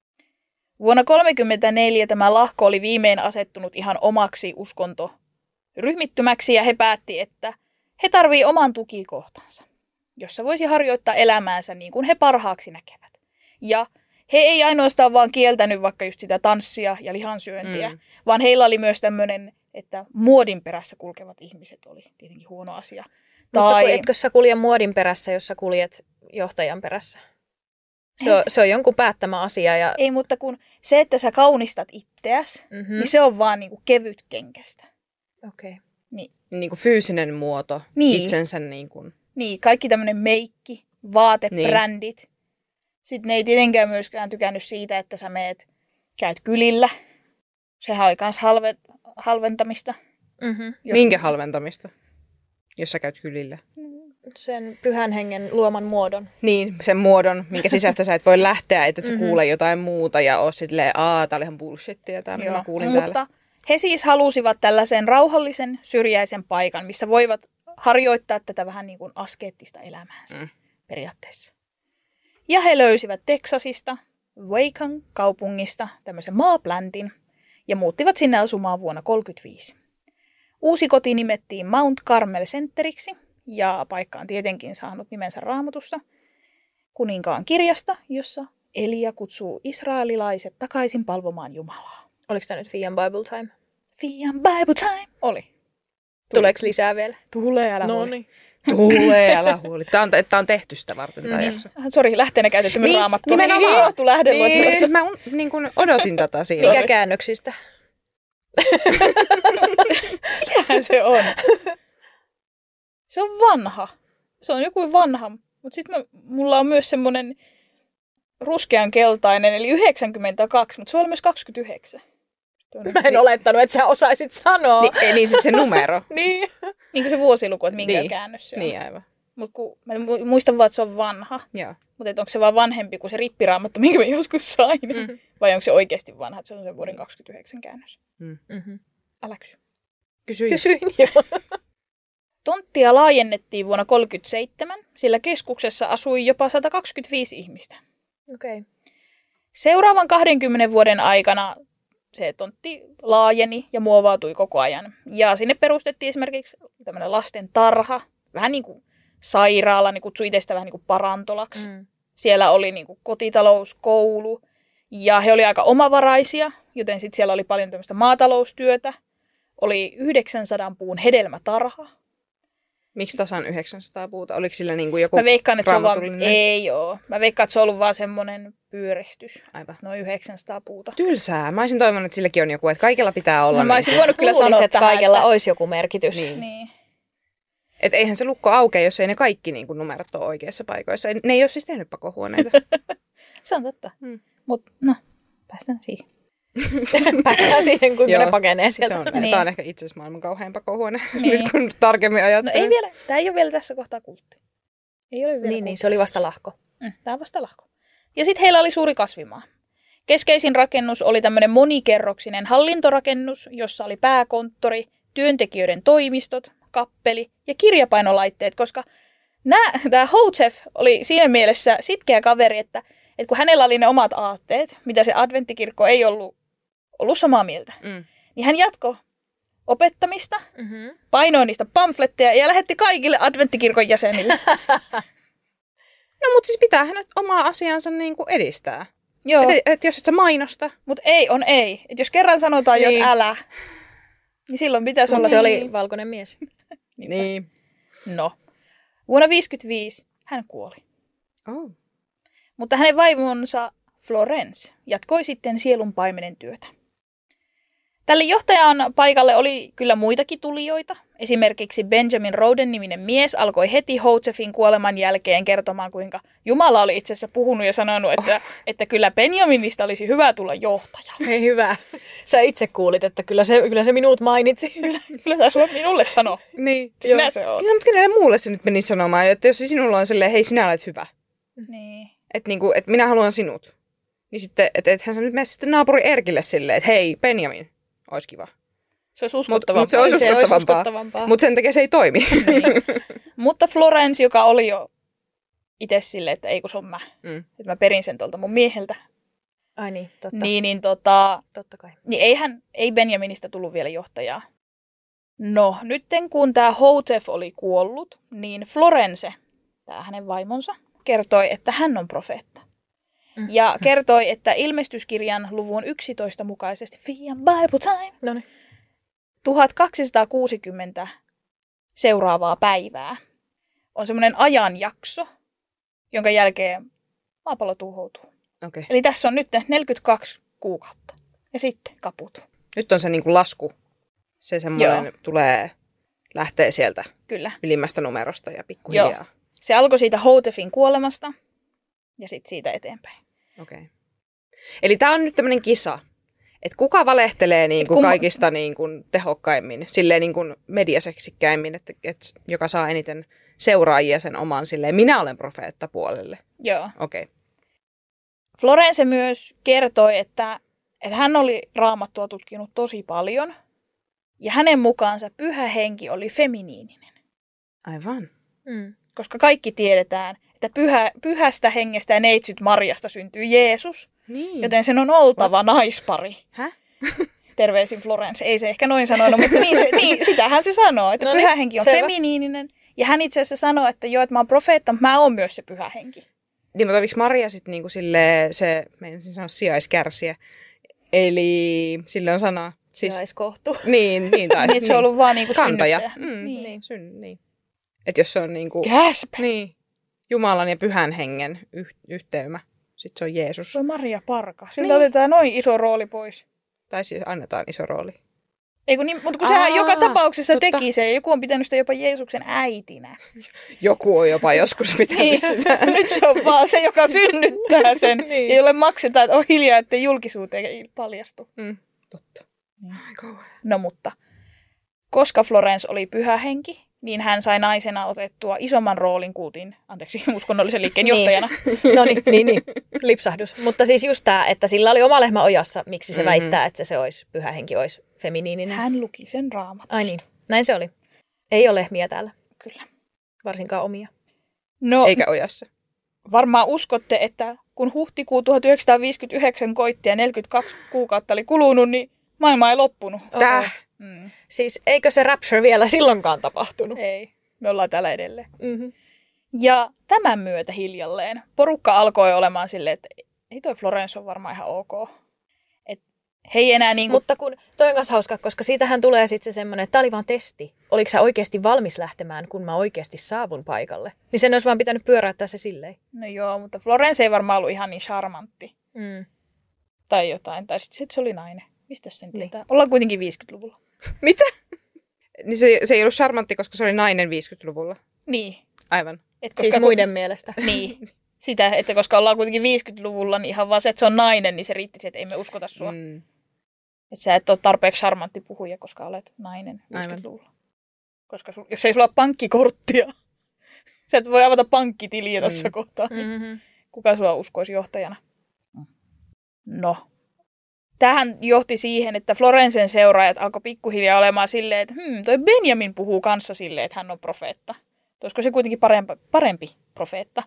Vuonna tuhatyhdeksänsataakolmekymmentäneljä tämä lahko oli viimein asettunut ihan omaksi uskontoryhmittymäksi ja he päätti, että he tarvii oman tukikohtansa, jossa voisi harjoittaa elämäänsä niin kuin he parhaaksi näkevät. Ja he ei ainoastaan vaan kieltänyt vaikka just sitä tanssia ja lihansyöntiä, mm. vaan heillä oli myös tämmöinen, että muodin perässä kulkevat ihmiset oli tietenkin huono asia. Mutta tai... kun etkö sä kulje muodin perässä, jos sä kuljet johtajan perässä? Se on, se on jonkun päättämä asia. Ja... Ei, mutta kun se, että sä kaunistat itseäsi, mm-hmm. niin se on vaan niinku kevyt kenkästä. Okei. Okay. Niin. Niin kuin fyysinen muoto niin. itsensä niin kuin... Niin, kaikki tämmöinen meikki, vaatebrändit. Niin. Sitten ne ei tietenkään myöskään tykännyt siitä, että sä meet, käyt kylillä. Sehän oli kans halve, halventamista. Mm-hmm. Jos... Minkä halventamista? Jos sä käyt kylillä. Sen pyhän hengen luoman muodon. Niin, sen muodon, minkä sisästä sä et voi lähteä, että sä mm-hmm. kuule jotain muuta ja oot silleen, aah, tää oli ihan bullshittia, tää mitä mä kuulin Mutta täällä. He siis halusivat tällaisen rauhallisen, syrjäisen paikan, missä voivat harjoittaa tätä vähän niin kuin askeettista elämäänsä mm. periaatteessa. Ja he löysivät Teksasista, Wacan kaupungista, tämmöisen maapläntin ja muuttivat sinne asumaan vuonna tuhatyhdeksänsataakolmekymmentäviisi. Uusi koti nimettiin Mount Carmel Centeriksi ja paikka on tietenkin saanut nimensä Raamatusta, kuninkaan kirjasta, jossa Elia kutsuu israelilaiset takaisin palvomaan Jumalaa. Oliko tämä nyt Fian Bible Time? Fian Bible Time! Oli. Tuleeko lisää vielä? Tulee, älä no huoli. Niin. Tulee, älä huoli. Tämä on, tämä on tehty sitä varten tämä mm. jakso. Sori, lähteenä käytetty myös niin, Raamattua. Nimenomaan. Niin, lähdeluettelossa. Niin, mä un, niin kuin odotin tätä siinä. Mikä käännöksistä? Mikähän se on? Se on vanha. Se on joku vanha. Mutta sitten mulla on myös semmoinen ruskean keltainen, eli yhdeksänkymmentäkaksi, mutta se on myös kaksikymmentäyhdeksän. Mä en olettanut, että sä osaisit sanoa. Niin, niin siis se numero. niin. Niin kuin se vuosiluku, että minkä niin. käännös se on. Niin, aivan. Mutta mä muistan vaan, että se on vanha. Joo. Mutta onko se vaan vanhempi kuin se rippiraamattu, minkä mä joskus sain? Mm-hmm. Vai onko se oikeasti vanha, että se on se vuoden kaksikymmentäyhdeksän käännös? Mm-hmm. Älä kysy. Kysyin. Kysyin, joo. Tonttia laajennettiin vuonna tuhatyhdeksänsataakolmekymmentäseitsemän, sillä keskuksessa asui jopa sata kaksikymmentäviisi ihmistä. Okei. Okay. Seuraavan kahdenkymmenen vuoden aikana se tontti laajeni ja muovautui koko ajan. Ja sinne perustettiin esimerkiksi tämmöinen lasten tarha, vähän niin kuin sairaala, niin kutsui itse sitä vähän niin kuin parantolaksi. Mm. Siellä oli niin kuin kotitalous, koulu ja he oli aika omavaraisia, joten sitten siellä oli paljon tämmöistä maataloustyötä. Oli yhdeksänsadan puun hedelmätarha. Miksi tasan yhdeksänsataa puuta? Oliko sillä niin kuin joku Mä veikkaan, että se on vaan... Ei oo. Mä veikkaan, että se on ollut vaan semmoinen pyöristys. Aivan. Noin yhdeksänsataa puuta. Tylsää. Mä olisin toivonut, että silläkin on joku, että kaikella pitää olla. No, mä olisin voinut kyllä Luulisin, sanoa että tähän, kaikella että... olisi joku merkitys. Niin. niin. Että eihän se lukko aukea, jos ei ne kaikki niin kuin numerot ole oikeissa paikoissa. Ne ei ole siis tehnyt pakohuoneita. Se on totta. Hmm. Mutta no, päästään siihen. Päästään siihen, kuinka ne pakenee sieltä. Se on, niin. Tämä on ehkä itse asiassa maailman kauhean pakohuone, niin. Nyt kun tarkemmin ajattelen. No ei vielä, tämä ei ole vielä tässä kohtaa kultti. Ei ole vielä niin, niin, se oli vasta lahko. Mm, tämä on vasta lahko. Ja sitten heillä oli suuri kasvimaa. Keskeisin rakennus oli tämmöinen monikerroksinen hallintorakennus, jossa oli pääkonttori, työntekijöiden toimistot, kappeli ja kirjapainolaitteet, koska tämä Houteff oli siinä mielessä sitkeä kaveri, että, että kun hänellä oli ne omat aatteet, mitä se adventtikirkko ei ollut, ollut samaa mieltä, mm. niin hän jatkoi opettamista, mm-hmm. painoi niistä pamfletteja ja lähetti kaikille adventtikirkon jäsenille. No mutta siis pitää hänet omaa asiansa niinku edistää. Joo. Et, et jos et sä mainosta. Mutta ei on ei. Et jos kerran sanotaan niin. jo, että älä, niin silloin pitäisi olla... Se oli valkoinen mies. Niin. No. Vuonna tuhatyhdeksänsataaviisikymmentäviisi hän kuoli. Oh. Mutta hänen vaimonsa Florence jatkoi sitten sielun paimenen työtä. Tälle johtajan paikalle oli kyllä muitakin tulijoita. Esimerkiksi Benjamin Roden-niminen mies alkoi heti Houtsefin kuoleman jälkeen kertomaan, kuinka Jumala oli itse asiassa puhunut ja sanonut, että, oh. että kyllä Benjaminista olisi hyvä tulla johtaja. Hei hyvä. Sä itse kuulit, että kyllä se, kyllä se minut mainitsi. Kyllä, kyllä tämä sulla minulle sanoo. Niin. Sinä se oot. No, mutta kenelle muulle se nyt meni sanomaan, että jos se sinulla on silleen, hei sinä olet hyvä. Niin. Että niinku, et minä haluan sinut. Niin sitten, että ethän sä nyt mene sitten naapuri Erkille silleen, että hei Benjamin, olisi kiva. Se olisi uskottavampaa. Mutta mut se olisi uskottavampaa. uskottavampaa. Mutta sen takia se ei toimi. Niin. Mutta Florence, joka oli jo itse silleen, että ei kun se on mä. Mm. Että mä perin sen tuolta mun mieheltä. Ai niin, totta. Niin, niin tota... Totta kai. Niin ei, hän, ei Benjaminista tullut vielä johtajaa. No, nytten kun tämä Houtsef oli kuollut, niin Florence, tämä hänen vaimonsa, kertoi, että hän on profeetta. Mm. Ja kertoi, että ilmestyskirjan luvun yksitoista mukaisesti, Fian Bible Time, Noniin. tuhatkaksisataakuusikymmentä seuraavaa päivää on semmoinen ajanjakso, jonka jälkeen maapallo tuhoutuu. Okay. Eli tässä on nyt neljäkymmentäkaksi kuukautta ja sitten kaputuu. Nyt on se niinku lasku. Se semmoinen Joo. tulee, lähtee sieltä Kyllä. ylimmästä numerosta ja pikkuhiljaa. Joo. Se alkoi siitä Houtsefin kuolemasta ja sitten siitä eteenpäin. Okei. Okay. Eli tämä on nyt tämmöinen kisa, että kuka valehtelee niinku kun... kaikista niinku tehokkaimmin, silleen niinku mediaseksikkäimmin, että, että joka saa eniten seuraajia sen oman silleen, minä olen profeetta puolelle. Joo. Okei. Okay. Florence myös kertoi, että, että hän oli Raamattua tutkinut tosi paljon ja hänen mukaansa pyhä henki oli feminiininen. Aivan. Mm. Koska kaikki tiedetään, että pyhä, pyhästä hengestä ja neitsyt Marjasta syntyy Jeesus, Niin. joten sen on oltava What? naispari. Häh? Terveisin Florence. Ei se ehkä noin sanonut, mutta niin se, niin, sitähän se sanoo, että no pyhä niin, henki on selvä. feminiininen. Ja hän itse asiassa sanoo, että joo, että mä oon profeetta, mutta mä oon myös se pyhä henki. Niin, mutta oliko Maria sitten niinku silleen se, meinasin sanoa sijaiskärsiä, eli sille on sana. Siis, Sijaiskohtu. niin, niin tai Niin, se on ollut vaan niinku kantaja. synnyttäjä. Mm, Niin. niin. Syn, niin. Että jos se on niinku Gasp! niin, Jumalan ja pyhän hengen yh, yhteymä, sitten se on Jeesus. Se on Maria Parka. Siltä Niin. otetaan noin iso rooli pois. Tai siis annetaan iso rooli. Ei kun niin, mutta kun sehän Aa, joka tapauksessa totta. teki se, ja joku on pitänyt sitä jopa Jeesuksen äitinä. Joku on jopa joskus pitänyt Niin. sitä. Nyt se on vaan se, joka synnyttää sen, Niin. ja jolle maksetaan, että on hiljaa, ettei julkisuuteen ei paljastu. Mm, totta. Ai kauhean. No mutta, koska Florence oli pyhä henki, niin hän sai naisena otettua isomman roolin kultin, anteeksi, uskonnollisen liikkeen johtajana. No niin, niin, niin. Lipsahdus. Mutta siis just tämä, että sillä oli oma lehmä ojassa, miksi se Mhm. väittää, että se olisi pyhä henki, olisi feminiininen. Hän luki sen Raamatusta. Ai niin, näin se oli. Ei ole lehmiä täällä, Kyllä. varsinkaan omia. No, Eikä ojassa. varmaan uskotte, että kun huhtikuu tuhatyhdeksänsataaviisikymmentäyhdeksän koitti ja neljäkymmentäkaksi kuukautta oli kulunut, niin maailma ei loppunut. Täh? Mm. Siis eikö se rapture vielä silloinkaan tapahtunut? Ei, me ollaan täällä edelleen. Mm-hmm. Ja tämän myötä hiljalleen porukka alkoi olemaan silleen, että ei toi Florence on varmaan ihan ok. Et he ei enää niinku... Mutta kun, toi on myös hauska, koska siitähän tulee sitten se semmoinen, että tämä oli vaan testi. Oliko sä oikeasti valmis lähtemään, kun mä oikeasti saavun paikalle? Niin sen olisi vaan pitänyt pyöräyttää se silleen. No joo, mutta Florence ei varmaan ollut ihan niin charmantti. Mm. Tai jotain. Tai sitten se oli nainen. Mistä sen Niin. tietää? Ollaan kuitenkin viisikymmentäluvulla. Mitä? Niin se, se ei ollut charmantti, koska se oli nainen viisikymmentäluvulla. Niin. Aivan. Et Siis muiden mielestä. Niin. Sitä, että koska ollaan kuitenkin viisikymmentäluvulla, niin ihan vaan se, että se on nainen, niin se riitti, että ei me uskota sua. Mm. Mm. Että sä et ole tarpeeksi charmantti puhuja, koska olet nainen viisikymmentäluvulla. Koska sul, jos ei sulla ole pankkikorttia, sä et voi avata pankkitiliä tuossa Mm. kohtaa. Mm-hmm. Kuka sua uskoisi johtajana? No. Tähän johti siihen, että Florencen seuraajat alkoi pikkuhiljaa olemaan silleen, että hmm, toi Benjamin puhuu kanssa silleen, että hän on profeetta. Olisiko se kuitenkin parempi, parempi profeetta?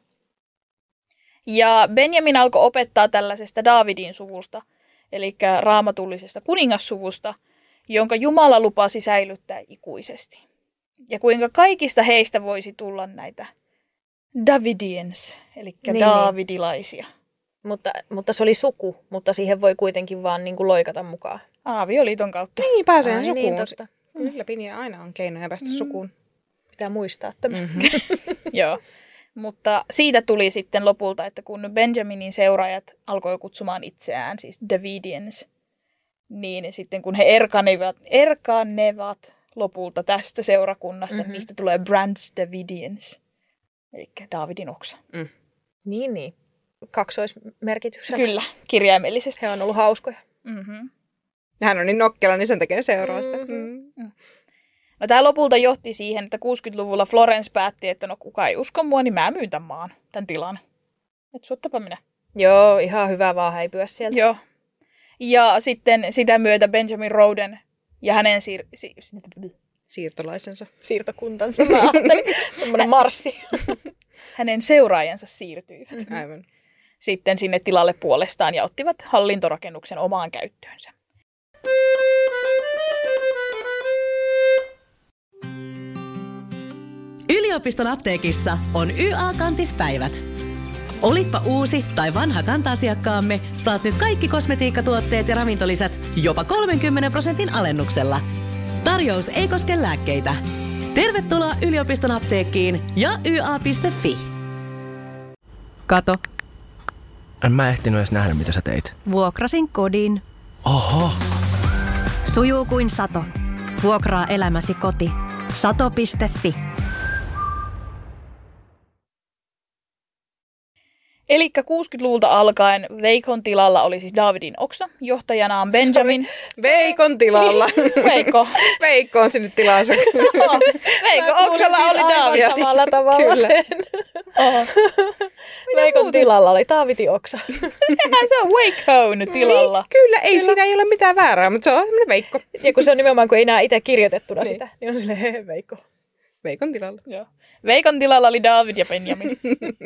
Ja Benjamin alkoi opettaa tällaisesta Daavidin suvusta, eli raamatullisesta kuningassuvusta, jonka Jumala lupasi säilyttää ikuisesti. Ja kuinka kaikista heistä voisi tulla näitä Davidians, eli Niin, daavidilaisia. Mutta, mutta se oli suku, mutta siihen voi kuitenkin vaan niin kuin loikata mukaan. Avioliiton kautta. Niin, pääsehän Ai sukuun. niin, totta. Kyllä, Pinja aina on keinoja päästä Mm. sukuun. Pitää muistaa tämä. Mm-hmm. Joo. Mutta siitä tuli sitten lopulta, että kun Benjaminin seuraajat alkoi kutsumaan itseään, siis Davidians, niin sitten kun he erkanevat, erkanevat lopulta tästä seurakunnasta, mm-hmm. niistä tulee Branch Davidians, eli Daavidin oksa. Mm. Niin, niin. Kaksoismerkityksellä. Kyllä, kirjaimellisesti. He on ollut hauskoja. Mm-hmm. Hän on niin nokkela, niin sen takia ne seuraa sitä. Mm-hmm. Mm. No tämä lopulta johti siihen, että kuusikymmentäluvulla Florence päätti, että no kuka ei usko mua, niin mä myyn tämän maan, tämän tilan. Että suottapa minä. Joo, ihan hyvä vaan häipyä sieltä. Joo. Ja sitten sitä myötä Benjamin Roden ja hänen siir- si- siirtolaisensa. Siirtokuntansa, mä ajattelin. Tämmöinen marssi. hänen seuraajansa siirtyivät Mm-hmm. Aivan. sitten sinne tilalle puolestaan ja ottivat hallintorakennuksen omaan käyttöönsä. Yliopiston apteekissa on Y A-kantispäivät. Olitpa uusi tai vanha kanta-asiakkaamme, saat nyt kaikki kosmetiikkatuotteet ja ravintolisät jopa kolmenkymmenen prosentin alennuksella. Tarjous ei koske lääkkeitä. Tervetuloa yliopiston apteekkiin ja y a piste f i. Kato, En mä ehtinyt edes nähdä, mitä sä teit. vuokrasin kodin. Oho! Sujuu kuin sato. Vuokraa elämäsi koti. sato piste f i. Eli kuusikymmentäluvulta alkaen Veikon tilalla oli siis Daavidin oksa, johtajana on Benjamin. Veikon tilalla. Veikko. Veikko on sinne tilansa. Joo, Veikko oksalla siis oli Daavid. aivan samalla tavalla Kyllä. sen. Oho. Veikon muuta? tilalla oli Daavidin oksa. Sehän se on Veikon tilalla. Niin, kyllä, ei siinä ei ole mitään väärää, mutta se on semmoinen Veikko. Ja kun se on nimenomaan, kun ei näe itse kirjoitettuna niin. sitä, niin on silleen, hei Veikko. Veikon tilalla. Joo. Veikon tilalla oli David ja Benjamin.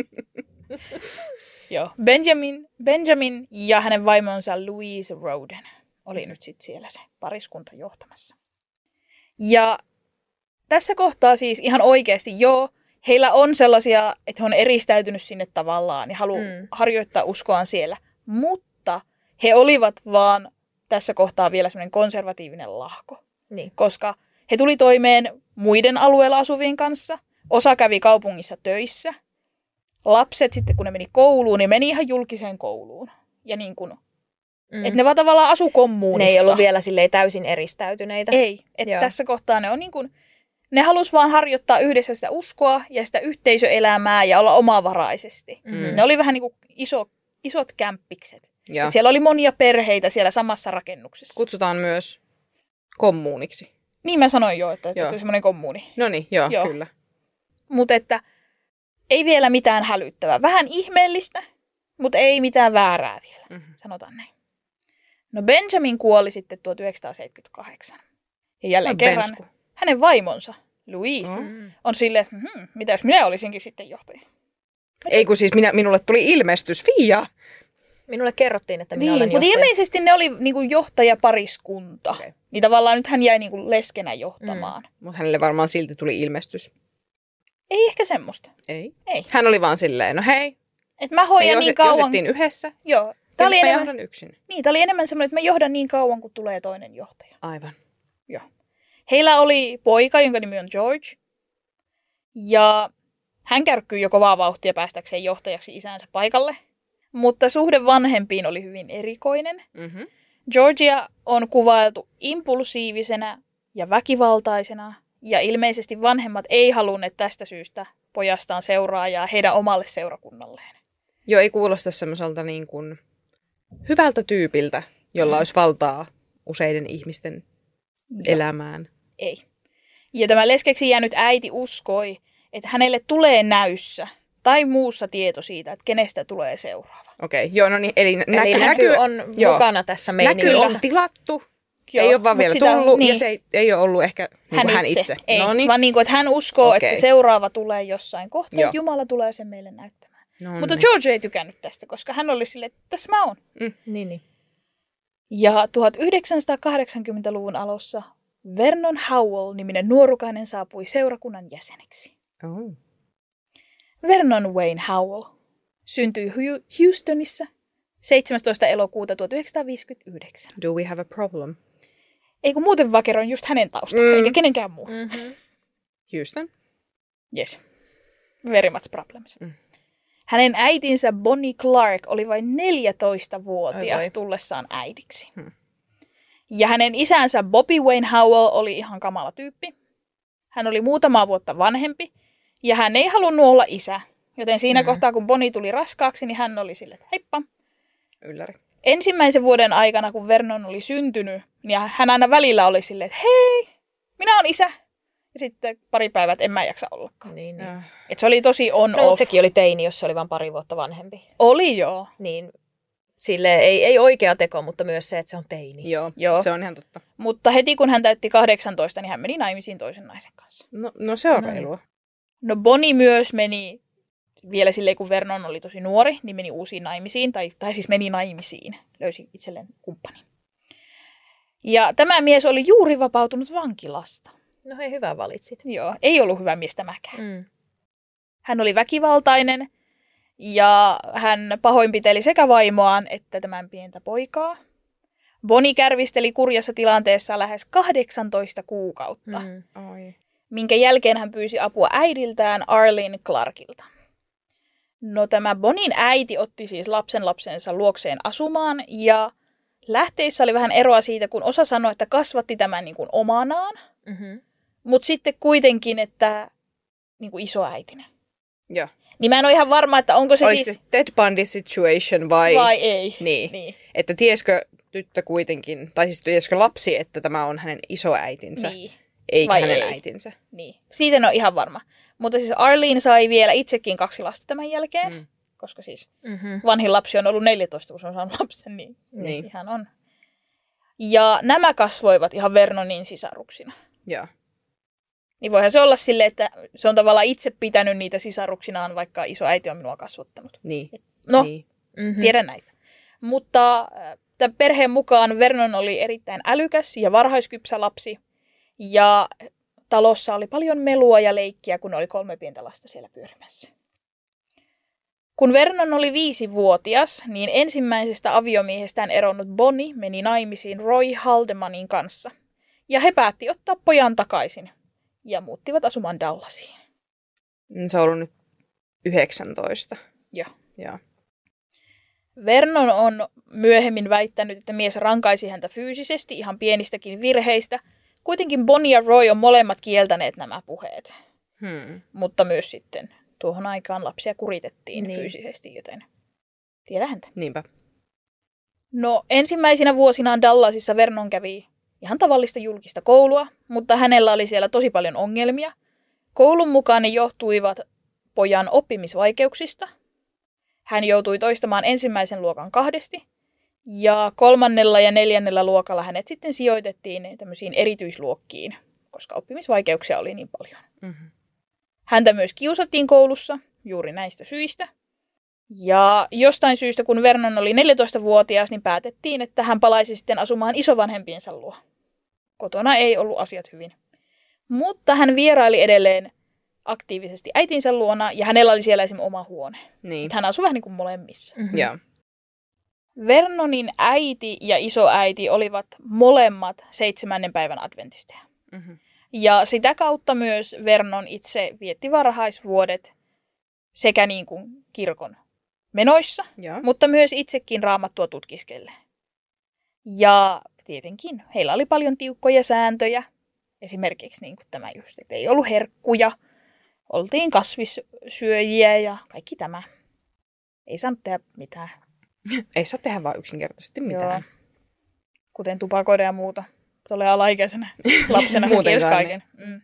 Joo. Benjamin, Benjamin ja hänen vaimonsa Louise Roden oli nyt sitten siellä se pariskunta johtamassa. Ja tässä kohtaa siis ihan oikeasti joo, heillä on sellaisia, että he on eristäytynyt sinne tavallaan ja haluaa mm. harjoittaa uskoaan siellä. Mutta he olivat vaan tässä kohtaa vielä semmoinen konservatiivinen lahko. Niin. Koska he tuli toimeen muiden alueella asuvien kanssa. Osa kävi kaupungissa töissä. Lapset sitten, kun ne meni kouluun, niin meni ihan julkiseen kouluun. Ja niin kuin, mm. että ne vaan tavallaan asu kommuunissa. Ne ei ollut vielä silleen täysin eristäytyneitä. Ei, että tässä kohtaa ne on niin kuin, ne halus vaan harjoittaa yhdessä sitä uskoa ja sitä yhteisöelämää ja olla omavaraisesti. Mm. Ne oli vähän niin kuin iso, isot kämppikset. Siellä oli monia perheitä siellä samassa rakennuksessa. Kutsutaan myös kommuuniksi. Niin mä sanoin jo, että, että on semmoinen kommuuni. No niin, joo, joo, kyllä. Mutta että ei vielä mitään hälyttävää. Vähän ihmeellistä, mutta ei mitään väärää vielä, mm-hmm. sanotaan näin. No Benjamin kuoli sitten tuhatyhdeksänsataaseitsemänkymmentäkahdeksan. Ja jälleen no, kerran Bensku. Hänen vaimonsa, Louise, mm. on silleen, että hmm, mitä jos minä olisinkin sitten johtaja? Ei kun siis minä, minulle tuli ilmestys, Fia. Minulle kerrottiin, että minä niin, olen mutta johtaja. ilmeisesti ne oli niinku johtajapariskunta. Okay. Niin tavallaan nyt hän jäi niinku leskenä johtamaan. Mm. Mutta hänelle varmaan silti tuli ilmestys. Ei ehkä semmoista. Ei. Ei. Hän oli vaan silleen, no hei. Et mä hoidan me niin kauan. johdettiin yhdessä. Joo. Tää oli enemmän, johdan yksin. Niin, tää oli enemmän semmoinen, että mä johdan niin kauan, kun tulee toinen johtaja. Aivan. Joo. Heillä oli poika, jonka nimi on George. Ja hän kärkkyy jo kovaa vauhtia päästäkseen johtajaksi isänsä paikalle. Mutta suhde vanhempiin oli hyvin erikoinen. Mm-hmm. Georgia on kuvailtu impulsiivisena ja väkivaltaisena. Ja ilmeisesti vanhemmat ei halunneet tästä syystä pojastaan seuraajaa heidän omalle seurakunnalleen. Joo, ei kuulosta semmoiselta niin kuin hyvältä tyypiltä, jolla mm. olisi valtaa useiden ihmisten Joo. elämään. Ei. Ja tämä leskeksi jäänyt äiti uskoi, että hänelle tulee näyssä tai muussa tieto siitä, että kenestä tulee seuraava. Okei, okay. Joo, no niin, eli, nä- eli näky, näky on joo. mukana tässä meinissä. Näky on tilattu. Joo, ei ole vaan vielä sitä, tullut, niin. ja se ei, ei ole ollut ehkä niin hän, hän itse. itse. Ei, Noniin. vaan niin kuin, että hän uskoo, okay. että seuraava tulee jossain kohtaa, että Jumala tulee sen meille näyttämään. No Mutta niin. George ei tykännyt tästä, koska hän oli silleen, että tässä mä oon. Mm. Niin, niin. Ja tuhatyhdeksänsataakahdeksankymmentäluvun alussa Vernon Howell-niminen nuorukainen saapui seurakunnan jäseneksi. Oh. Vernon Wayne Howell syntyi Houstonissa seitsemästoista elokuuta tuhatyhdeksänsataaviisikymmentäyhdeksän. Do we have a problem? Ei kun muuten vaan kerron just hänen taustansa, mm. eikä kenenkään muu. Mm-hmm. Houston? Yes. Very much problems. Mm. Hänen äitinsä Bonnie Clark oli vain neljätoistavuotias tullessaan äidiksi. Hmm. Ja hänen isänsä Bobby Wayne Howell oli ihan kamala tyyppi. Hän oli muutamaa vuotta vanhempi ja hän ei halunnut olla isä. Joten siinä hmm. kohtaa, kun Bonnie tuli raskaaksi, niin hän oli silleen, että heippa. Ylläri. Ensimmäisen vuoden aikana, kun Vernon oli syntynyt, niin hän aina välillä oli silleen, että hei, minä olen isä. Ja sitten pari päivää, että en mä jaksa ollakaan. Niin, niin. Että se oli tosi on-off. No, sekin oli teini, jos se oli vain pari vuotta vanhempi. Oli joo. Niin silleen, ei, ei oikea teko, mutta myös se, että se on teini. Joo, joo. Se on ihan totta. Mutta heti kun hän täytti kahdeksantoista, niin hän meni naimisiin toisen naisen kanssa. No, no se on no, reilua. No Bonnie myös meni, vielä silleen kun Vernon oli tosi nuori, niin meni uusiin naimisiin, tai, tai siis meni naimisiin, löysi itselleen kumppanin. Ja tämä mies oli juuri vapautunut vankilasta. No hei, hyvä valitsit. Joo, ei ollut hyvä mies tämäkään. Mm. Hän oli väkivaltainen ja hän pahoinpiteli sekä vaimoaan että tämän pientä poikaa. Bonnie kärvisteli kurjassa tilanteessa lähes kahdeksantoista kuukautta, Mm. Oi. minkä jälkeen hän pyysi apua äidiltään Arlene Clarkilta. No tämä Bonnin äiti otti siis lapsen lapsensa luokseen asumaan ja lähteissä oli vähän eroa siitä, kun osa sanoi, että kasvatti tämän niin kuin omanaan, Mm-hmm. mutta sitten kuitenkin, että niin kuin isoäitinen. Joo. Niin mä en ole ihan varma, että onko se Oliko siis... se Ted Bundy situation vai... Vai ei. Niin. niin. Että tiesikö tyttö kuitenkin, tai siis tiesikö lapsi, että tämä on hänen isoäitinsä, Niin. eikä Vai hänen ei. äitinsä. Niin. Siitä en ole ihan varma. Mutta siis Arlene sai vielä itsekin kaksi lasta tämän jälkeen, Mm. koska siis Mm-hmm. vanhin lapsi on ollut neljätoista, kun se on saanut lapsen, niin, Niin. ihan on. Ja nämä kasvoivat ihan Vernonin sisaruksina. Joo. Niin voihan se olla silleen, että se on tavallaan itse pitänyt niitä sisaruksinaan, vaikka isoäiti on minua kasvattanut. Niin. No, Niin. Mm-hmm. tiedän näitä. Mutta äh, tämän perheen mukaan Vernon oli erittäin älykäs ja varhaiskypsä lapsi. Ja talossa oli paljon melua ja leikkiä, kun oli kolme pientä lasta siellä pyörimässä. Kun Vernon oli viisivuotias, niin ensimmäisestä aviomiehestään eronnut Bonnie meni naimisiin Roy Haldemanin kanssa. Ja he päätti ottaa pojan takaisin ja muuttivat asumaan Dallasiin. Se on ollut nyt yhdeksäntoista. Joo. Joo. Vernon on myöhemmin väittänyt, että mies rankaisi häntä fyysisesti ihan pienistäkin virheistä. Kuitenkin Bonnie ja Roy on molemmat kieltäneet nämä puheet. Hmm. Mutta myös sitten tuohon aikaan lapsia kuritettiin Niin. fyysisesti, joten tiedä häntä. Niinpä. No ensimmäisinä vuosinaan Dallasissa Vernon kävi ihan tavallista julkista koulua, mutta hänellä oli siellä tosi paljon ongelmia. Koulun mukaan ne johtuivat pojan oppimisvaikeuksista. Hän joutui toistamaan ensimmäisen luokan kahdesti. Ja kolmannella ja neljännellä luokalla hänet sitten sijoitettiin tämmöisiin erityisluokkiin, koska oppimisvaikeuksia oli niin paljon. Mm-hmm. Häntä myös kiusattiin koulussa, juuri näistä syistä. Ja jostain syystä, kun Vernon oli neljätoistavuotias, niin päätettiin, että hän palaisi sitten asumaan isovanhempiensa luo. Kotona ei ollut asiat hyvin. Mutta hän vieraili edelleen aktiivisesti äitinsä luona, ja hänellä oli siellä esimerkiksi oma huone. Niin. Että hän asui vähän niin kuin molemmissa. Mm-hmm. Joo. Vernonin äiti ja isoäiti olivat molemmat seitsemännen päivän adventisteja. Mm-hmm. Ja sitä kautta myös Vernon itse vietti varhaisvuodet sekä niin kuin kirkon menoissa, Joo. mutta myös itsekin raamattua tutkiskelle. Ja tietenkin heillä oli paljon tiukkoja sääntöjä. Esimerkiksi niin kuin tämä just, että ei ollut herkkuja, oltiin kasvissyöjiä ja kaikki tämä. Ei saanut tehdä mitään. Ei saa tehdä vaan yksinkertaisesti mitään. Joo. Kuten tupakoida ja muuta. Tulee alaikäisenä lapsena hän kielsi kaiken. Mm.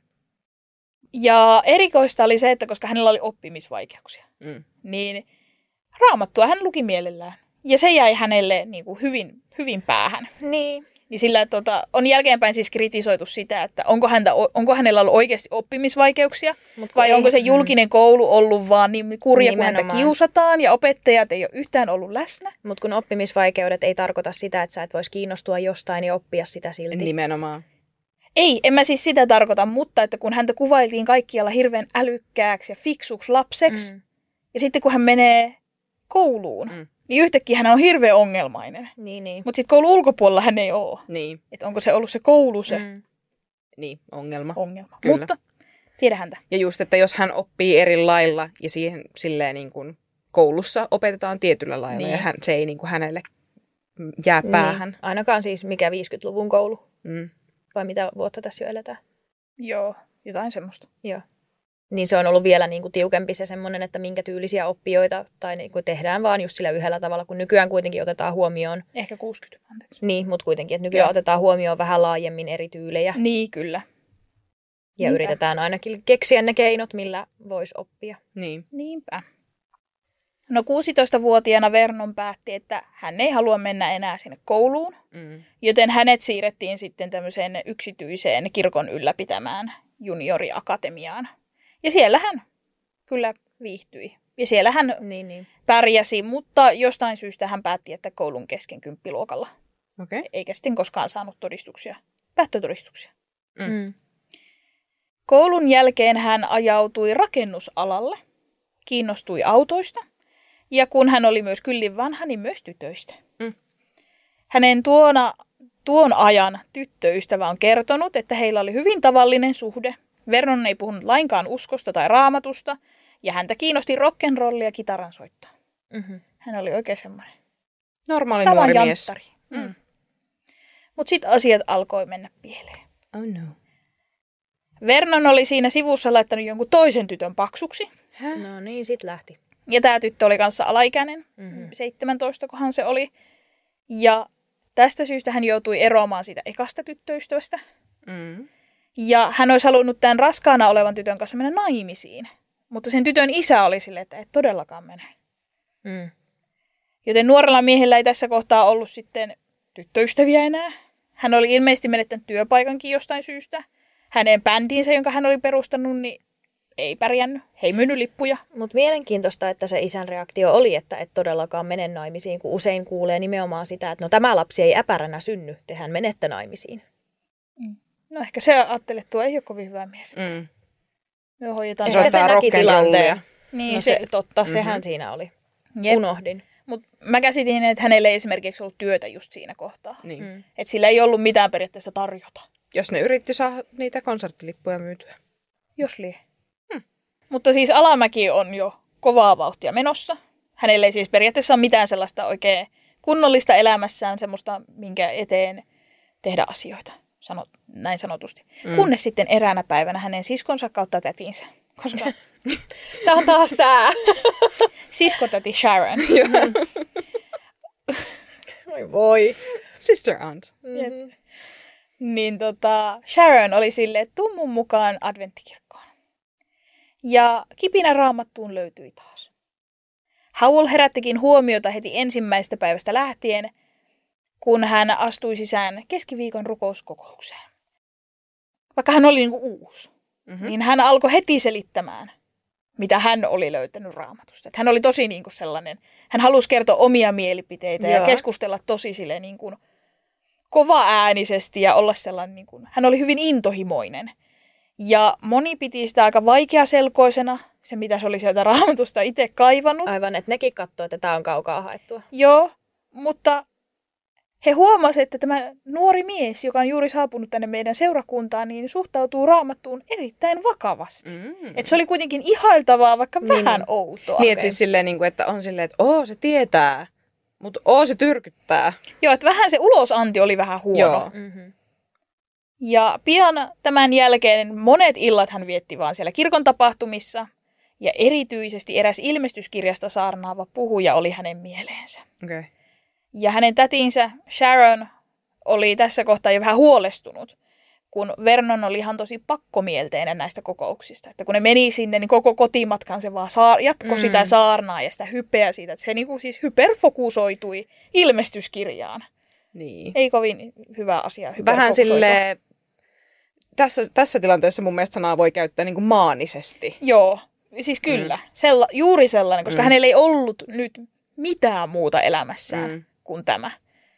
Ja erikoista oli se, että koska hänellä oli oppimisvaikeuksia, Mm. niin raamattua hän luki mielellään. Ja se jäi hänelle niin kuin hyvin, hyvin päähän. Niin. Niin sillä tota, on jälkeenpäin siis kritisoitu sitä, että onko, häntä, onko hänellä ollut oikeasti oppimisvaikeuksia, Mut vai ei- onko se julkinen koulu ollut vaan niin kurja, kun häntä Nimenomaan. kiusataan ja opettajat ei ole yhtään ollut läsnä. Mutta kun oppimisvaikeudet ei tarkoita sitä, että sä et voisi kiinnostua jostain ja oppia sitä silti. Nimenomaan. Ei, en mä siis sitä tarkoita, mutta että kun häntä kuvailtiin kaikkialla hirveän älykkääksi ja fiksuksi lapseksi, Mm. ja sitten kun hän menee kouluun, Mm. niin yhtäkkiä hän on hirveän ongelmainen. Niin, niin. Mutta sitten koulun ulkopuolella hän ei ole. Niin. Että onko se ollut se koulu se Mm. Niin, ongelma. ongelma. Kyllä. Mutta Tiedä häntä. Ja just, että jos hän oppii eri lailla ja siihen silleen niin kuin koulussa opetetaan tietyllä lailla niin. ja hän, se ei niin kuin hänelle jää päähän. Niin. Ainakaan siis mikä viisikymmentäluvun koulu. Mm. Vai mitä vuotta tässä jo eletään? Joo, jotain semmoista. Joo. Niin se on ollut vielä niin kuin tiukempi se semmoinen, että minkä tyylisiä oppijoita tai niin kuin tehdään vaan just sillä yhdellä tavalla, kun nykyään kuitenkin otetaan huomioon. Ehkä kuusikymmentä, anteeksi. Niin, mutta kuitenkin, että nykyään Joo. otetaan huomioon vähän laajemmin eri tyylejä. Niin, kyllä. Ja Niinpä. yritetään ainakin keksiä ne keinot, millä voisi oppia. Niin. Niinpä. No kuusitoistavuotiaana Vernon päätti, että hän ei halua mennä enää sinne kouluun, Mm. joten hänet siirrettiin sitten tämmöiseen yksityiseen kirkon ylläpitämään junioriakatemiaan. Ja siellä hän kyllä viihtyi. Ja siellä hän Niin, niin. pärjäsi, mutta jostain syystä hän päätti, että koulun kesken kymppiluokalla. Okei. Okay. Eikä sitten koskaan saanut todistuksia, päättötodistuksia. Mm. Mm. Koulun jälkeen hän ajautui rakennusalalle, kiinnostui autoista ja kun hän oli myös kyllin vanha, niin myös tytöistä. Mm. Hänen tuona, tuon ajan tyttöystävä on kertonut, että heillä oli hyvin tavallinen suhde. Vernon ei puhunut lainkaan uskosta tai raamatusta ja häntä kiinnosti rock'n'rolli ja kitaran soittaa. Mm-hmm. Hän oli oikein semmoinen Normaali tavan nuori mies. janttari. Mm. Mutta sitten asiat alkoi mennä pieleen. Oh no. Vernon oli siinä sivussa laittanut jonkun toisen tytön paksuksi. No niin, sit lähti. Ja tämä tyttö oli kanssa alaikäinen, Mm-hmm. seitsemäntoista kohan se oli. Ja tästä syystä hän joutui eroamaan siitä ekasta tyttöystävästä. Mm. Ja hän olisi halunnut tämän raskaana olevan tytön kanssa mennä naimisiin. Mutta sen tytön isä oli silleen, että et todellakaan mene. Mm. Joten nuorella miehellä ei tässä kohtaa ollut sitten tyttöystäviä enää. Hän oli ilmeisesti menettänyt työpaikankin jostain syystä. Hänen bändiinsä, jonka hän oli perustanut, niin ei pärjännyt. He ei myynyt lippuja. Mutta mielenkiintoista, että se isän reaktio oli, että et todellakaan mene naimisiin, kun usein kuulee nimenomaan sitä, että no tämä lapsi ei äpäränä synny, tehän menette naimisiin. No ehkä se ajattelee, että tuo ei ole kovin hyvä mies. Mm. Me hoidetaan Se Ehkä tämä. se soittaa näki rock'n'rollia. tilanteen. Niin, No se, se, totta, Mhm. sehän siinä oli. jep. Unohdin. Mut mä käsitin, että hänellä ei esimerkiksi ollut työtä just siinä kohtaa. Niin. Mm. Että sillä ei ollut mitään periaatteessa tarjota. Jos ne yritti saada niitä konserttilippuja myytyä. Jos lie. Hmm. Mutta siis alamäki on jo kovaa vauhtia menossa. Hänellä ei siis periaatteessa ole mitään sellaista oikein kunnollista elämässään, semmoista, minkä eteen tehdä asioita, sanot, näin sanotusti. Mm. Kunnes sitten eräänä päivänä hänen siskonsa kautta tätinsä. Koska Tää on taas tää. siskotäti Sharon. Voi voi. Sister aunt. Mm-hmm. Niin tota, Sharon oli silleen, että tuu mun mukaan adventtikirkkoon. Ja kipinä raamattuun löytyi taas. Howell herättikin huomiota heti ensimmäisestä päivästä lähtien, kun hän astui sisään keskiviikon rukouskokoukseen. Vaikka hän oli niinku uusi, Mm-hmm. niin hän alkoi heti selittämään, mitä hän oli löytänyt raamatusta. Että hän oli tosi niinku sellainen, hän halusi kertoa omia mielipiteitä ja Joo. keskustella tosi silleen niinku kova-äänisesti ja olla sellainen, niinku, hän oli hyvin intohimoinen. Ja moni piti sitä aika vaikeaselkoisena, se mitä se oli sieltä raamatusta itse kaivannut. Aivan, että nekin katsoo, että tää on kaukaa haettua. Joo, mutta he huomasivat, että tämä nuori mies, joka on juuri saapunut tänne meidän seurakuntaan, niin suhtautuu raamattuun erittäin vakavasti. Mm. Et se oli kuitenkin ihailtavaa, vaikka Niin, vähän niin. outoa. Niin, että siis silleen, niin kuin, että on silleen, että oo, se tietää, mutta oo, se tyrkyttää. Joo, että vähän se ulosanti oli vähän huono. Joo. Mm-hmm. Ja pian tämän jälkeen monet illat hän vietti vaan siellä kirkon tapahtumissa. Ja erityisesti eräs ilmestyskirjasta saarnaava puhuja oli hänen mieleensä. Okei. Okay. Ja hänen tätinsä Sharon oli tässä kohtaa jo vähän huolestunut, kun Vernon oli ihan tosi pakkomielteinen näistä kokouksista. Että kun ne meni sinne, niin koko kotimatkan se vaan saar- jatkoi Mm. sitä saarnaa ja sitä hypeä siitä. Että se niinku siis hyperfokusoitui ilmestyskirjaan. Niin. Ei kovin hyvä asia. Vähän hyperfokusoitua. sille tässä, tässä tilanteessa mun mielestä sanaa voi käyttää niin kuin maanisesti. Joo, siis kyllä. Mm. Sella, juuri sellainen, koska Mm. mm. hänellä ei ollut nyt mitään muuta elämässään Mm. mm. kuin tämä.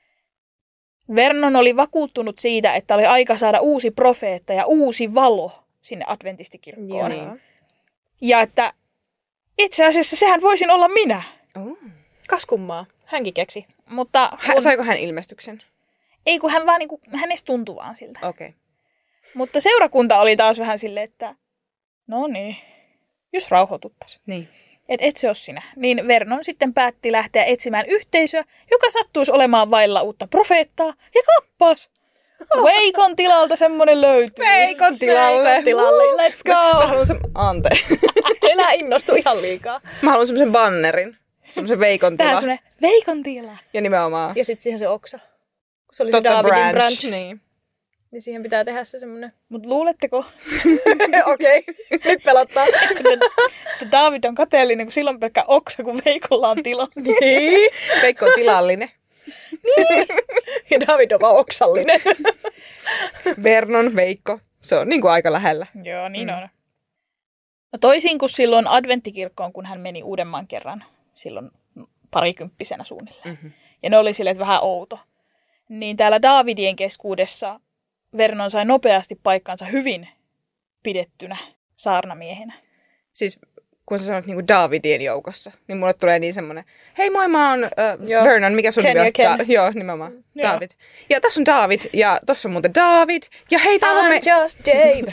Vernon oli vakuuttunut siitä, että oli aika saada uusi profeetta ja uusi valo sinne adventistikirkkoon. Niin. Ja että itse asiassa sehän voisin olla minä. Oh. Kas kummaa. Hänkin keksi. Mutta Hän, kun, saiko hän ilmestyksen? ei kun hän vaan niin kuin, hänestä tuntui vaan siltä. Okei. Okay. Mutta seurakunta oli taas vähän silleen, että No niin, jos rauhoituttaisiin. Niin. Et et se ole sinä. Niin Vernon sitten päätti lähteä etsimään yhteisöä, joka sattuisi olemaan vailla uutta profeettaa. Ja kappas! Veikon tilalta semmonen löytyy. Veikon tilalle. Veikon tilalle, let's go! Mä haluan sen, anteeksi. Elä innostu ihan liikaa. Mä haluan semmoisen bannerin. Semmoisen Veikon Tää on tila. semmonen Veikon tila. Ja nimenomaan. Ja sitten siihen se oksa. Kun se oli Totta se Davidin branch. branch, Niin. niin siihen pitää tehdä se semmonen... Mut luuletteko, Okei, nyt pelottaa. että David on kateellinen, kun silloin pelkkä oksa, kun Veikolla on tila? Niin. Veikko on tilallinen. Ja David on vaan oksallinen. Vernon, Veikko. Se on niin kuin aika lähellä. Joo, niin mm. on. No toisin kuin silloin adventtikirkkoon, kun hän meni uudemman kerran, silloin parikymppisenä suunnilleen. Mm-hmm. Ja ne oli silleen, että vähän outo. Niin täällä Davidien keskuudessa Vernon sai nopeasti paikkansa hyvin pidettynä saarnamiehenä. Siis kun sä sanot niin kuin Davidien joukossa, niin mulle tulee niin semmoinen, hei moi mä oon uh, Vernon, mikä sun Ken nimi on? ja Ken. Da- joo, nimenomaan. Joo. David. Ja tässä on David, ja tossa on muuten David, ja hei täällä on I'm me... just Dave.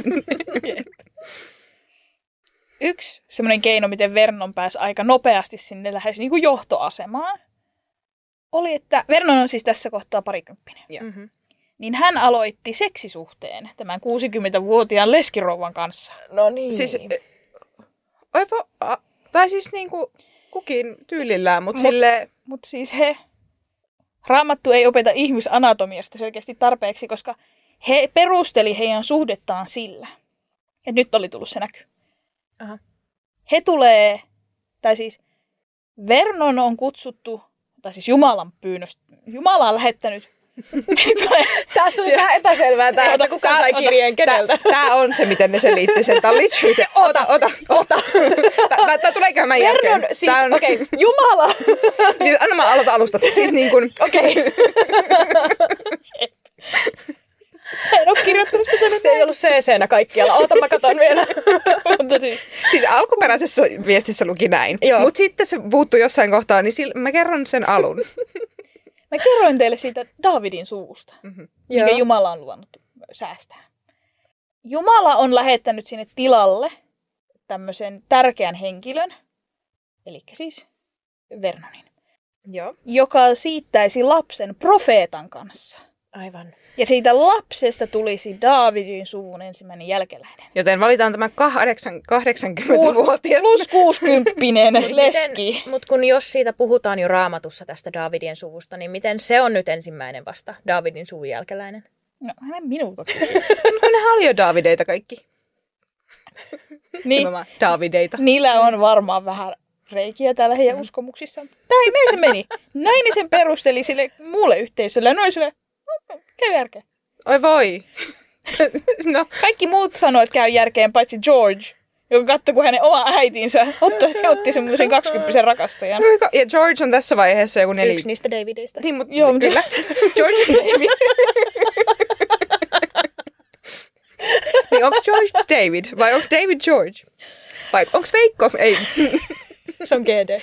Yksi semmoinen keino, miten Vernon pääsi aika nopeasti sinne lähes niin kuin johtoasemaan, oli, että Vernon on siis tässä kohtaa parikymppinen. Mm-hmm. Niin hän aloitti seksisuhteen tämän kuusikymmentävuotiaan leskirouvan kanssa. No niin. Siis, oi vo, a, tai siis niinku kukin tyylillään, mutta Mut- silleen... Mutta siis he, Raamattu ei opeta ihmisanatomiasta selkeästi tarpeeksi, koska he perusteli heidän suhdettaan sillä. että nyt oli tullut se näky. Aha. He tulee, tai siis Vernon on kutsuttu, tai siis Jumalan pyynnöstä, Jumala on lähettänyt. Tässä oli vähän epäselvää tää, että kuka sai kirjeen keneltä. Tää on se, miten ne selitti sen. Tää on literally se, ota, ota, ota. Tää, tää tuleeköhän mä jälkeen? Vernon, siis, Tää on, okei, okay, Jumala. siis anna mä aloitan alusta. Siis niin kuin, Okei. En ole kirjoittanut sitä. Se ei ollut C C-nä kaikkialla. Oota, mä katon vielä. Mutta siis, siis alkuperäisessä viestissä luki näin. Joo. Mutta sitten se puuttui jossain kohtaa, niin sillä, mä kerron sen alun. mä kerroin teille siitä Daavidin suvusta, Mm-hmm. minkä Joo. Jumala on luvannut säästää. Jumala on lähettänyt sinne tilalle tämmöisen tärkeän henkilön, eli siis Vernonin, Joo. joka siittäisi lapsen profeetan kanssa. Aivan. Ja siitä lapsesta tulisi Daavidin suvun ensimmäinen jälkeläinen. Joten valitaan tämä kahdeksan, kahdeksankymmentävuotias. Plus kuusikymppinen leski. Mutta kun jos siitä puhutaan jo Raamatussa tästä Daavidin suvusta, niin miten se on nyt ensimmäinen vasta Daavidin suvun jälkeläinen? No, hänen minulta. No nehän oli jo Daavideita kaikki. niin, Nimenomaan Daavideita. niillä on varmaan vähän reikiä täällä heidän uskomuksissaan. Näin, näin se meni. Näin ne sen perusteli sille muulle yhteisölle. Ja noin sille, no, käy järkeen. Oi voi. No, Kaikki muut sanoivat, että käy järkeen, paitsi George, joka katsoi, kun hänen oma äitinsä otti, otti semmoisen kaksikymppisen rakastajan. ja George on tässä vaiheessa joku neli... Yksi niistä Davideista. Niin, mutta Joo, mutta- kyllä. George on David. niin onko George David vai onko David George? Vai onko Veikko? Ei. Se on G D.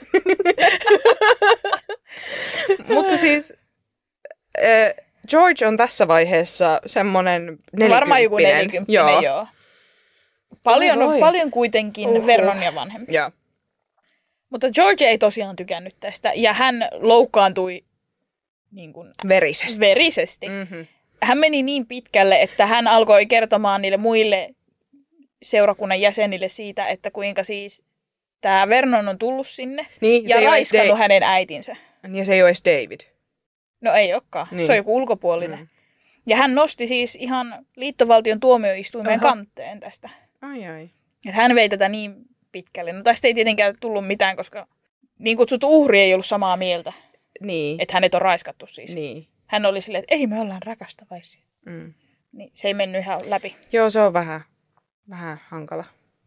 Mutta siis äh, George on tässä vaiheessa semmonen nelikymppinen. Varmaan joku nelikymppinen, joo. joo. Paljon, Oi voi. paljon kuitenkin Uhuh. Vernonia vanhempi. Joo. Mutta George ei tosiaan tykännyt tästä, ja hän loukkaantui niin kuin Verisesti. verisesti. Mm-hmm. Hän meni niin pitkälle, että hän alkoi kertomaan niille muille seurakunnan jäsenille siitä, että kuinka siis tämä Vernon on tullut sinne Niin, se ja ei ole edes raiskannut Da- hänen äitinsä. Ja se ei ole edes David. No ei olekaan, Niin. se on joku ulkopuolinen. Mm. Ja hän nosti siis ihan liittovaltion tuomioistuimeen Aha. kanteen tästä. Ai ai. Että hän vei tätä niin pitkälle. No tästä ei tietenkään tullut mitään, koska niin kutsuttu uhri ei ollut samaa mieltä, Niin. että hänet on raiskattu siis. Niin. Hän oli silleen, että ei me ollaan rakastavaisia. Mm. Niin se ei mennyt ihan läpi. Joo, se on vähän, vähän hankala.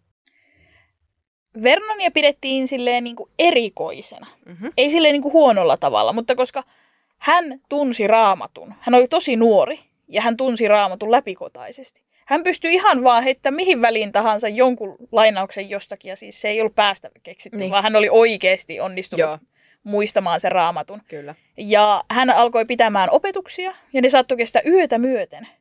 Vernonia pidettiin silleen niin kuin erikoisena. Mm-hmm. Ei silleen niin kuin huonolla tavalla, mutta koska hän tunsi Raamatun. Hän oli tosi nuori ja hän tunsi Raamatun läpikotaisesti. Hän pystyi ihan vaan heittämään mihin väliin tahansa jonkun lainauksen jostakin. Ja siis se ei ollut päästä keksitty, Niin. vaan hän oli oikeasti onnistunut Joo. muistamaan sen Raamatun. Kyllä. Ja hän alkoi pitämään opetuksia ja ne saattoi kestää yötä myöten.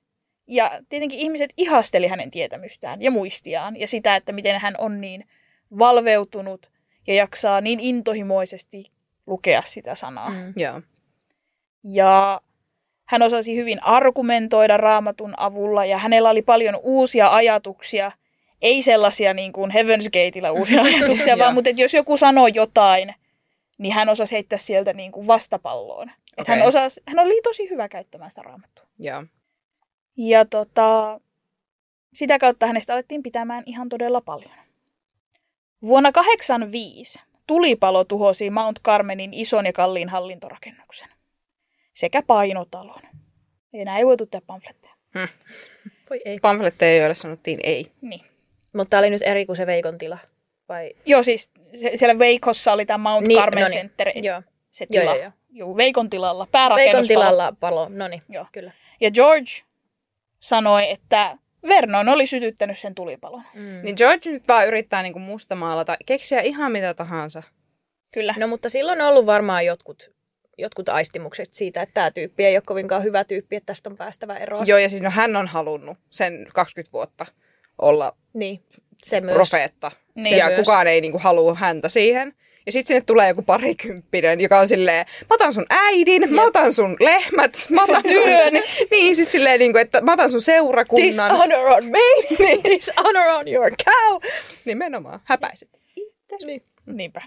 Ja tietenkin ihmiset ihasteli hänen tietämystään ja muistiaan ja sitä, että miten hän on niin valveutunut ja jaksaa niin intohimoisesti lukea sitä sanaa. Mm. Joo. Ja hän osasi hyvin argumentoida Raamatun avulla ja hänellä oli paljon uusia ajatuksia. Ei sellaisia niin kuin Heaven's Gateilla uusia ajatuksia, vaan mutta jos joku sanoo jotain, niin hän osasi heittää sieltä niin kuin vastapalloon. Okay. Hän, osasi, hän oli tosi hyvä käyttämään sitä Raamattua. Joo. Ja tota, sitä kautta hänestä alettiin pitämään ihan todella paljon. Vuonna kahdeksankymmentäviisi tulipalo tuhosi Mount Carmenin ison ja kalliin hallintorakennuksen sekä painotalon. Enää ei voitu tehdä pamfletteja. Hmm. Voi ei. Pamfletteja, joille sanottiin ei. Niin. Mutta tämä oli nyt eri kuin se Veikon tila, vai? Joo, siis siellä Veikossa oli tämä Mount Niin, Carmen no niin. Center. Joo. Se tila. Joo, joo, joo. Joo, Veikon tilalla, päärakennus. Veikon tilalla palo, no niin, Joo. kyllä. Ja George sanoi, että Vernon oli sytyttänyt sen tulipalon. Mm. Niin George nyt vaan yrittää niinku mustamaalata, keksiä ihan mitä tahansa. Kyllä. No mutta silloin on ollut varmaan jotkut, jotkut aistimukset siitä, että tämä tyyppi ei ole kovinkaan hyvä tyyppi, että tästä on päästävä eroon. Joo, ja siis no, hän on halunnut sen kaksikymmentä vuotta olla Niin, se myös. profeetta. Niin. Ja Se myös. kukaan ei niinku halua häntä siihen. Ja sitten sinne tulee joku parikymppinen, joka on silleen, mä otan sun äidin, Jep. mä otan sun lehmät, mä otan sun työn. Niin, siis silleen, niinku, että mä otan sun seurakunnan. Dishonor on me, dishonor on your cow. Nimenomaan, häpäiset. Niin. Niinpä.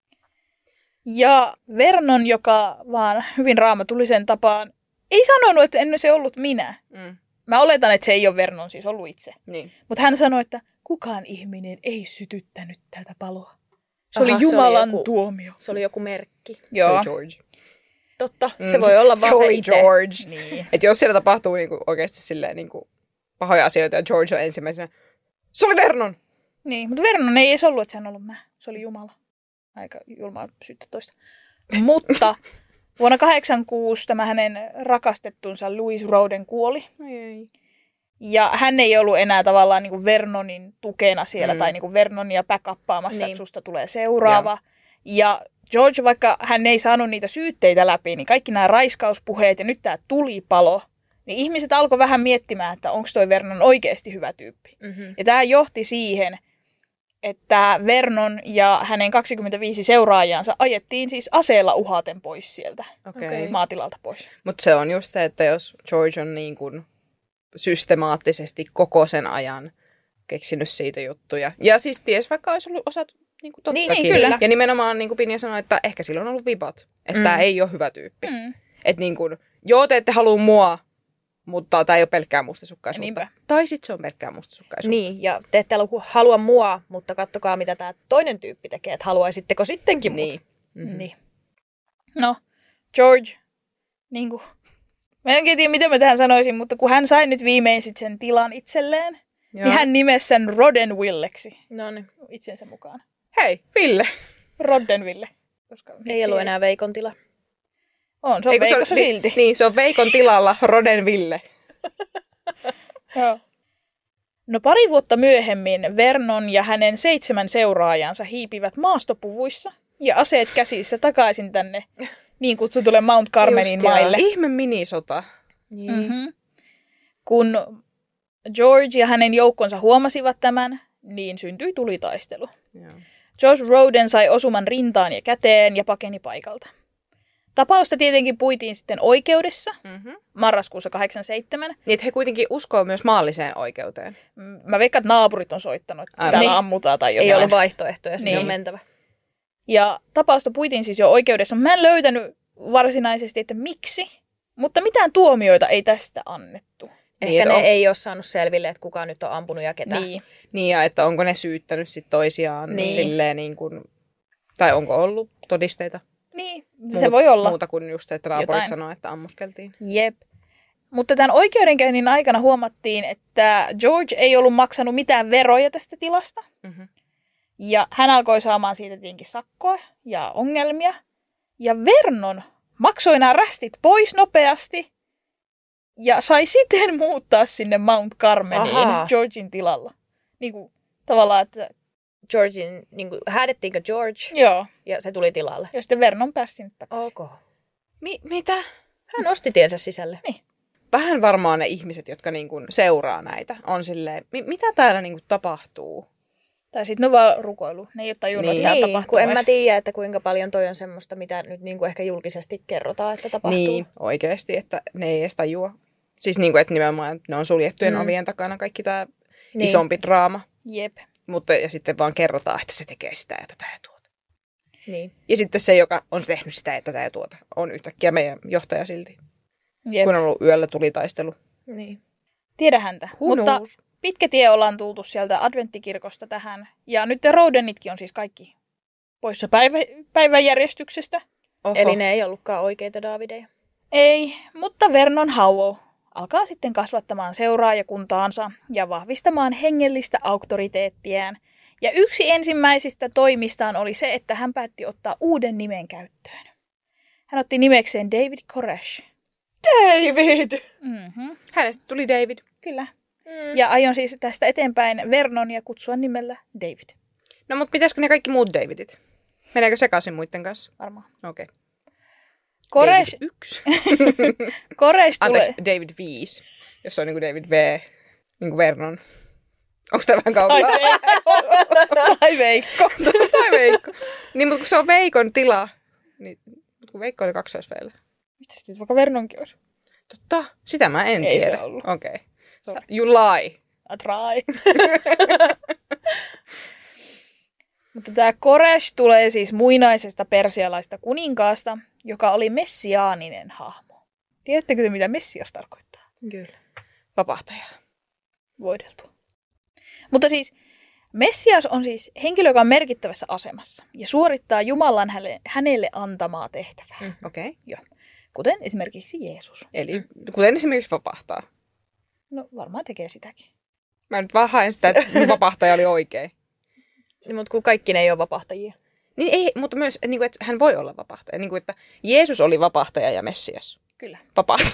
Ja Vernon, joka vaan hyvin raamatullisen tapaan, ei sanonut, että en se ollut minä. Mm. Mä oletan, että se ei ole Vernon siis ollut itse. Niin. Mutta hän sanoi, että kukaan ihminen ei sytyttänyt tätä paloa. Se Aha, oli se oli Jumalan joku- tuomio. Se oli joku merkki. Joo. Se oli George. Totta, Mm. se voi olla se vaan se, oli itse. George. Niin. Että jos siellä tapahtuu niinku oikeasti silleen niinku pahoja asioita ja George on ensimmäisenä, se oli Vernon! Niin, mutta Vernon ei edes ollut, että se on ollut mä. Se oli Jumala. Aika julmaa syyttä toista. Mutta vuonna kahdeksankymmentäkuusi tämä hänen rakastettunsa Louis Roden kuoli. Ei, ei. Ja hän ei ollut enää tavallaan niin kuin Vernonin tukena siellä Mm. tai niin kuin Vernonia backuppaamassa, Niin. että susta tulee seuraava. Ja George, vaikka hän ei saanut niitä syytteitä läpi, niin kaikki nämä raiskauspuheet ja nyt tämä tulipalo, niin ihmiset alkoi vähän miettimään, että onko toi Vernon oikeasti hyvä tyyppi. Mm-hmm. Ja tämä johti siihen, että Vernon ja hänen kaksikymmentäviisi seuraajansa ajettiin siis aseella uhaten pois sieltä Okei. Okei. maatilalta pois. Mutta se on just se, että jos George on niin kuin systemaattisesti koko sen ajan keksinyt siitä juttuja. Ja siis ties vaikka olisi ollut osa niin kuin tottakin. Niin, kyllä. Ja nimenomaan niin kuin Pinja sanoi, että ehkä sillä on ollut vibat. Että Mm. tämä ei ole hyvä tyyppi. Mm. Että niin kuin, joo, te ette halua mua, mutta tämä ei ole pelkkää mustasukkaisuutta. Niinpä. Tai sitten se on pelkkää mustasukkaisuutta. Niin, ja te ette halua mua, mutta kattokaa mitä tämä toinen tyyppi tekee, että haluaisitteko sittenkin mut. Niin. Mm-hmm. Niin. No, George, niin kuin, mä en oikein tiedä, mitä mä tähän sanoisin, mutta kun hän sai nyt viimein sit sen tilan itselleen, Joo. niin hän nimesi sen Roddenvilleksi No niin. itsensä mukaan. Hei, Ville. Roddenville. Koska Ei ollut enää Veikon tila. On, se on Eikö se Veikossa ole- silti. Niin, se on Veikon tilalla Roden Ville. Joo. No pari vuotta myöhemmin Vernon ja hänen seitsemän seuraajansa hiipivät maastopuvuissa ja aseet käsissä takaisin tänne niin kutsutulle Mount Carmenin Just, joo. maille. Ihme minisota. Niin. Mm-hmm. Kun George ja hänen joukkonsa huomasivat tämän, niin syntyi tulitaistelu. Joo. George Roden sai osuman rintaan ja käteen ja pakeni paikalta. Tapausta tietenkin puitiin sitten oikeudessa Mm-hmm. marraskuussa kahdeksankymmentäseitsemän. Niin, että he kuitenkin uskoo myös maalliseen oikeuteen. Mm, Mä veikkaan, että naapurit on soittanut, että Aivan. täällä Niin. ammutaan tai Ei jotain. ollut vaihtoehtoja, sinne Niin. on mentävä. Ja tapausta puitiin siis jo oikeudessa. Mä en löytänyt varsinaisesti, että miksi, mutta mitään tuomioita ei tästä annettu. Ehkä Niin, että ne on- ei ole saanut selville, että kuka nyt on ampunut ja ketä. Niin. Niin, ja että onko ne syyttänyt sit toisiaan Niin. silleen niin kuin, tai onko ollut todisteita? Niin, Muut- se voi olla. Muuta kuin just se, että naapurit Jotain. sanoo, että ammuskeltiin. Jep. Mutta tämän oikeudenkäynnin aikana huomattiin, että George ei ollut maksanut mitään veroja tästä tilasta. Mm-hmm. Ja hän alkoi saamaan siitä tietenkin sakkoa ja ongelmia. Ja Vernon maksoi nämä rästit pois nopeasti ja sai siten muuttaa sinne Mount Carmeniin Ahaa. Georgin tilalla. Niin kuin tavallaan, että Georgin, niin kuin, häädettiinkö George joo. ja se tuli tilalle? Ja sitten Vernon pääsi sinne takaisin. Ok. Mi- mitä? Hän osti tiensä sisälle. vähän varmaan ne ihmiset, jotka niin kuin seuraa näitä, on silleen, mitä täällä niin kuin tapahtuu? Tai sitten ne on vaan rukoilu. Ne ei ole tajunnut, Niin. että täällä Niin, tapahtuu. kun en mä edes. tiedä, että kuinka paljon toi on semmoista, mitä nyt niin kuin ehkä julkisesti kerrotaan, että tapahtuu. Niin, oikeasti, että ne ei edes tajua. Siis niin kuin, että nimenomaan ne on suljettujen mm. ovien takana kaikki tämä Niin. isompi draama. Jep. Mutta, ja sitten vaan kerrotaan, että se tekee sitä ja tätä ja tuota. Niin. Ja sitten se, joka on tehnyt sitä ja tätä ja tuota, on yhtäkkiä meidän johtaja silti. Jep. Kun on ollut yöllä tulitaistelu. Niin. Tiedä häntä. Who Mutta knows? pitkä tie ollaan tultu sieltä adventtikirkosta tähän. Ja nyt Rodenitkin on siis kaikki poissa päivä, päiväjärjestyksestä. Oho. Eli ne ei ollutkaan oikeita Daavideja. Ei, mutta Vernon Howell alkaa sitten kasvattamaan seuraajakuntaansa ja vahvistamaan hengellistä auktoriteettiään. Ja yksi ensimmäisistä toimistaan oli se, että hän päätti ottaa uuden nimen käyttöön. Hän otti nimekseen David Koresh. David! Mm-hmm. Hänestä tuli David. Kyllä. Mm. Ja aion siis tästä eteenpäin Vernonia kutsua nimellä David. No mutta pitäisikö ne kaikki muut Davidit? Meneekö sekaisin muiden kanssa? Varmaan. Okei. Okay. Koresh, David yksi. Koresh tulee... Anteeksi, David viisi. Jos se on niinku David V. Niinku Vernon. Onko tämä vähän kaukana? Tai Veikko. Tai Veikko. Niin, mutta kun se on Veikon tila. Niin, mutta kun Veikko oli kaksoisveellä. Mistä sitten vaikka Vernonkin olisi? Totta. Sitä mä en Ei se tiedä. ollut. Okei. Okay. Sorry. You lie. I try. Mutta tämä Koresh tulee siis muinaisesta persialaista kuninkaasta, joka oli messiaaninen hahmo. Tiedättekö te, mitä messias tarkoittaa? Kyllä. Vapahtaja. Voideltu. Mutta siis messias on siis henkilö, joka on merkittävässä asemassa ja suorittaa Jumalan hänelle, hänelle antamaa tehtävää. Mm, Okei. Okay. Joo. Kuten esimerkiksi Jeesus. Eli kuten esimerkiksi vapahtaa. No varmaan tekee sitäkin. Mä nyt vaan haen sitä, että vapahtaja oli oikein. Niin, mutta kun kaikki ne ei ole vapahtajia. Niin ei, mutta myös, niin kuin, että hän voi olla vapahtaja. Niin kuin, että Jeesus oli vapahtaja ja Messias. Kyllä. Vapahtaja.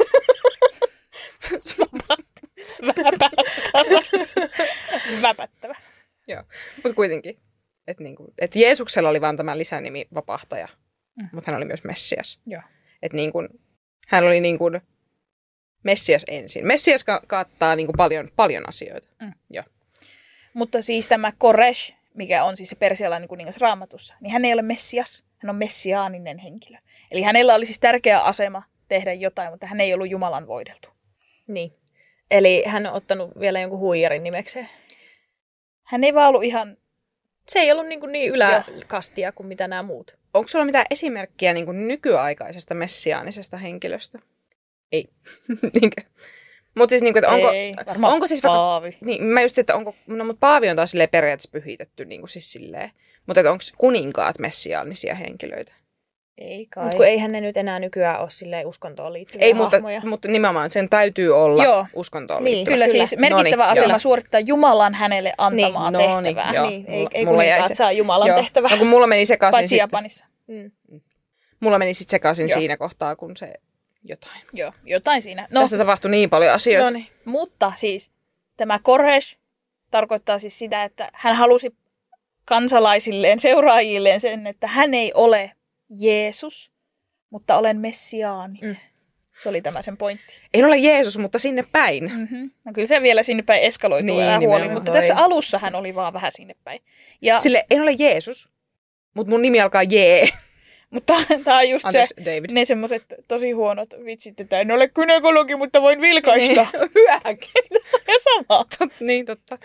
Väpättävä. Väpättävä. Joo, mutta kuitenkin. Että niin kuin, että Jeesuksella oli vaan tämä lisänimi vapahtaja, mm. mutta hän oli myös Messias. Joo. Että niin kuin, hän oli niin kuin Messias ensin. Messias ka- kattaa niin kuin paljon, paljon asioita. Mm. Joo. Mutta siis tämä Koresh, mikä on siis se persialainen kuningas Raamatussa, niin hän ei ole Messias, hän on messiaaninen henkilö. Eli hänellä oli siis tärkeä asema tehdä jotain, mutta hän ei ollut Jumalan voideltu. Niin. Eli hän on ottanut vielä jonkun huijarin nimekseen. Hän ei vaan ollut ihan... Se ei ollut niin, kuin niin yläkastia kuin mitä nämä muut. Onko sulla mitään esimerkkiä niin kuin nykyaikaisesta messiaanisesta henkilöstä? Ei. Mutta siis, niin kuin, että onko, ei, varmaan onko siis Paavi. Vaikka, niin, mä just, että onko, no, mutta Paavi on taas silleen periaatteessa pyhitetty, niin kuin siis silleen. Mutta että onko kuninkaat messiaanisia henkilöitä? Ei kai. Mutta kun eihän ne nyt enää nykyään ole silleen uskontoon liittyviä Ei, mutta, hahmoja. mutta nimenomaan sen täytyy olla Joo. uskontoon Niin, liittyvä. Kyllä, Kyllä. siis merkittävä Noniin, asema joo. suorittaa Jumalan hänelle antamaa Niin, no tehtävää. niin, joo. Niin, ei, Mulla- ei mulla jäi kuninkaat se- saa Jumalan Joo. tehtävää. No kun mulla meni sekaisin, Paitsi sitten, Japanissa. Mm. mulla meni sitten sekaisin Joo. siinä kohtaa, kun se jotain. Joo, jotain siinä. No. No, Tässä tapahtui niin paljon asioita. No niin. mutta siis tämä Koresh tarkoittaa siis sitä, että hän halusi kansalaisilleen, seuraajilleen sen, että hän ei ole Jeesus, mutta olen messiaani. Mm. Se oli tämä sen pointti. En ole Jeesus, mutta sinne päin. Mm-hmm. No kyllä se vielä sinne päin eskaloituu Niin, niin, huoli, nimenomaan. mutta Voi. tässä alussa hän oli vaan vähän sinne päin. Ja, Sille en ole Jeesus, mutta mun nimi alkaa Jee. mutta tämä on just Anteeksi, se, David. ne semmoiset tosi huonot vitsit, että en ole gynekologi, mutta voin vilkaista. Hyväkin. Ja sama. Tot, niin, totta.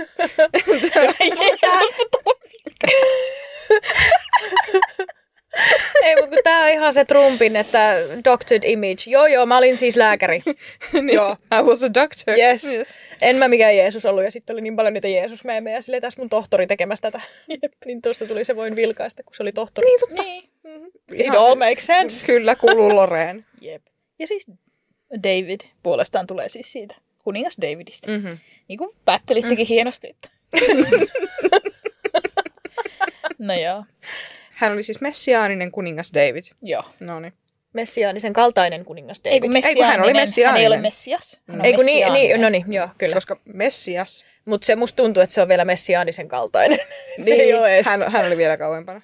Jeesus, mutta voin vilkaista. Ei, mutta kun tää on ihan se Trumpin, että doctored image. Joo, joo, mä olin siis lääkäri. niin, Joo. I was a doctor. Yes. yes. En mä mikään Jeesus ollut, ja sitten oli niin paljon niitä Jeesus-meemejä. Silleen tässä mun tohtori tekemässä tätä. Niin tuosta tuli se voin vilkaista, kun se oli tohtori. Niin, totta. Niin. It Ihan all se- makes sense. Kyllä, kuuluu Loreen. Jep. Ja siis David puolestaan tulee siis siitä kuningas Davidista. Mm. Mm-hmm. Niin kuin päättelittekin mm. hienosti. Että. No joo. Hän oli siis messiaaninen kuningas David. Joo. No niin. Messiaanisen kaltainen kuningas David. Ei kun Ei, kun hän oli messiaaninen. Hän ei ole messiaaninen. messias. Hän on Ei kun niin, messiaaninen. niin, no niin, joo, kyllä. Koska Messias, Mutta se musta tuntuu, että se on vielä messiaanisen kaltainen. se niin, ei ole edes. hän, hän oli vielä kauempana.